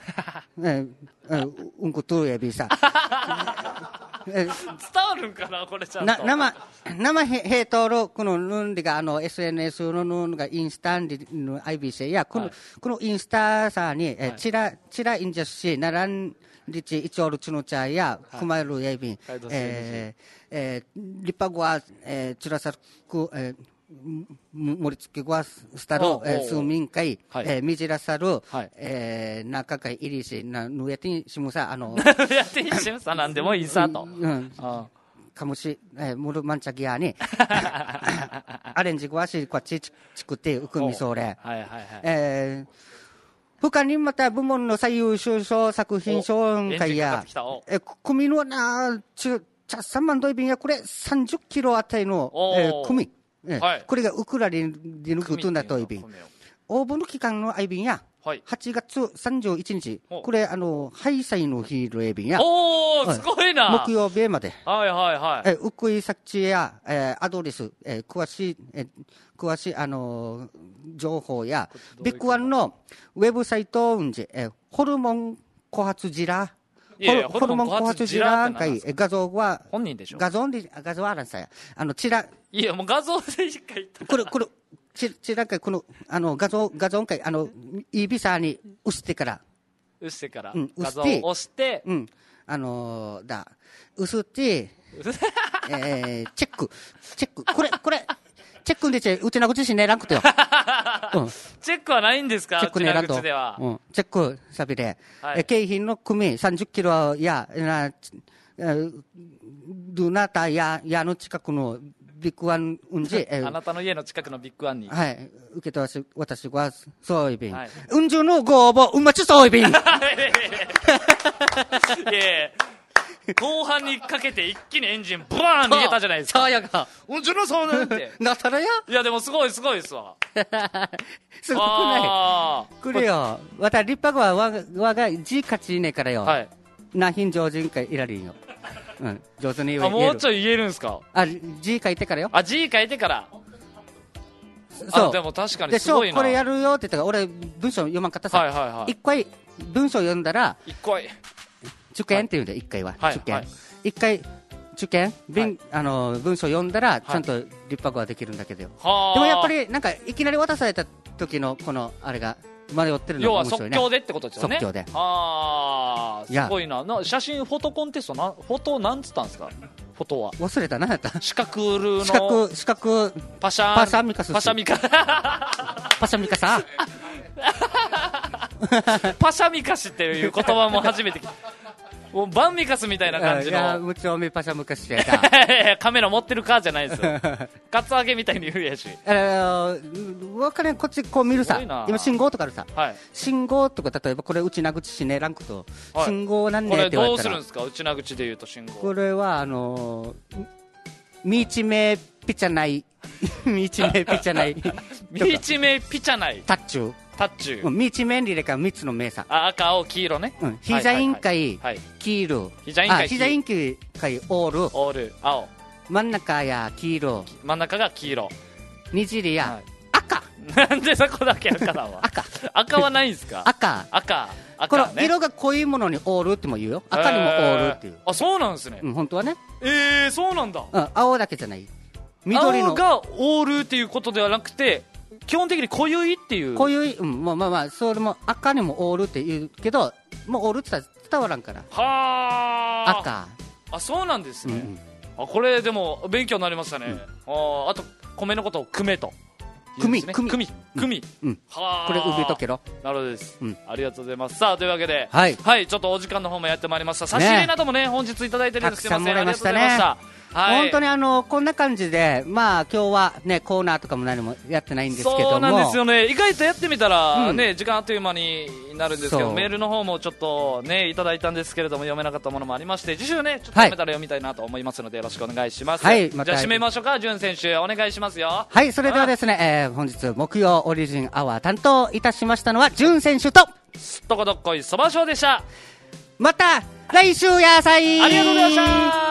ことやびさ。 伝わるんかなこれちゃんと。 生ヘトロ、このヌンデがSNS のヌンがインスタンディの IBC や、このインスタさに、チラインジャシ、ナランリチ、イチョルチノチャや、クマルヤビン、リパゴア、チュラサク、盛り付けはスタロ、数民会、ミジラサル、中会入りし、ぬやてにしむさ、ぬやてにしむさなんでもいいさと。 かもし、ムルマンチャギアに、アレンジはし、こっち作ってうくみそれ。他にまた部門の最優秀賞作品賞会や、組の3万ドイビンや、これ30キロあたりの、組。これがウクラリでのことだといびん。応募の期間のアイビンや、8月31日、これ、ハイサイの日のエビンや、 すごいな。 木曜日まで。ウクイ作地や、アドレス、詳しい、情報や、ビッグワンのウェブサイト運じ、ホルモン枯発ジラ、ホルモン枯発ジラー会、画像は、 本人でしょ。 画像はあらんさや。 いや、もう画像でしか言った。 これ、ちらかこの、画像会、いいビザに押してから。 画像を押して、 押して、チェック。これ、チェックでうちな口しねらんくてよ。 チェックはないんですか？ チェックねらんと。チェック、サビで。景品の組30キロや、ドゥナタやの近くのビッグワンうんじ、 あなたの家の近くのビッグワンに。 はい。受けて私は、そういびん。うんじゅのご応募、うんまちそういびん。 後半にかけて一気にエンジンブワーン逃げたじゃないですか。 そうやが。 うんじゅのそうなんて。 なったらやいやでもすごいですわ。 すごくない。くれよ。わた立派はわが字勝ちねからよ。なひん上人かいらりんよ。上手に言える。 もうちょい言えるんすか？ 字書いてからよ。 字書いてから。 そう。 でも確かにすごいな。 これやるよって言ったから、俺文章読まんかったさ。一回文章読んだら、受験って言うんだよ、一回は。受験。一回、受験文章読んだら、ちゃんと立派語はできるんだけどよ。でもやっぱり、なんか、いきなり渡された時の、この、あれが、迷ってるのが面白いね。 要は即興でってことですよね。 即興で。 すごいな。写真フォトコンテストフォトなんつったんですか？フォトは。 忘れた、何やった？ 四角ルの。 四角、パシャミカス。パシャミカさ。 パシャミカシっていう言葉も初めて聞いた。 もうバンミカスみたいな感じの。 いや、むちょめパシャムカシやだ。 カメラ持ってるかじゃないですよ。カツアゲみたいに言うやし。 わかんこっちこう見るさ。今信号とかあるさ。 はい。 信号とか、例えばこれ内名口しねランクと、 はい、 信号なんねこれって言われたら。 どうするんですか、内名口で言うと信号。 これは、道名ピチャない。道名ピチャない。 道名ピチャない。 タッチュー。 タッチュー。 道名入れから3つの名さ。 赤、青、黄色ね。 膝委員会、黄色。膝委員会、オール。 オール、青。 真ん中や黄色。 真ん中が黄色。 にじりや、赤。 なんでそこだけ赤だわ。 赤。 赤はないんですか？ 赤。この色が濃いものにオールっても言うよ。赤にもオールっていう。 あ、そうなんですね。 本当はね。 そうなんだ。 青だけじゃない。緑の。 青がオールっていうことではなくて、基本的に濃ゆいっていう。 濃ゆい、まあ、それも赤にもオールって言うけど、もうオールって言ったら伝わらんから。 はあ。 赤。 あ、そうなんですね。これでも勉強になりましたね。あと、米のことをクメと。 組。 はあ。これ埋めとけろ。 なるほどです。ありがとうございます。さあ、というわけで、 はい。 ちょっとお時間の方もやってまいりました。差し入れなどもね、本日いただいてるんですけど、 たくさんもらいましたね。本当にこんな感じで、まあ今日はね、コーナーとかも何もやってないんですけども。 そうなんですよね。意外とやってみたら、ね、時間あっという間になるんですけど、メールの方もちょっとね、いただいたんですけれども、読めなかったものもありまして、次週ね、ちょっと読めたら読みたいなと思いますので、よろしくお願いします。はい。じゃあ締めましょうか、潤選手、お願いしますよ。 はい、それではですね、本日木曜オリジンアワー担当いたしましたのは、潤選手と、 すっとこどっこいそばしょうでした。 また来週やさい。 ありがとうございました。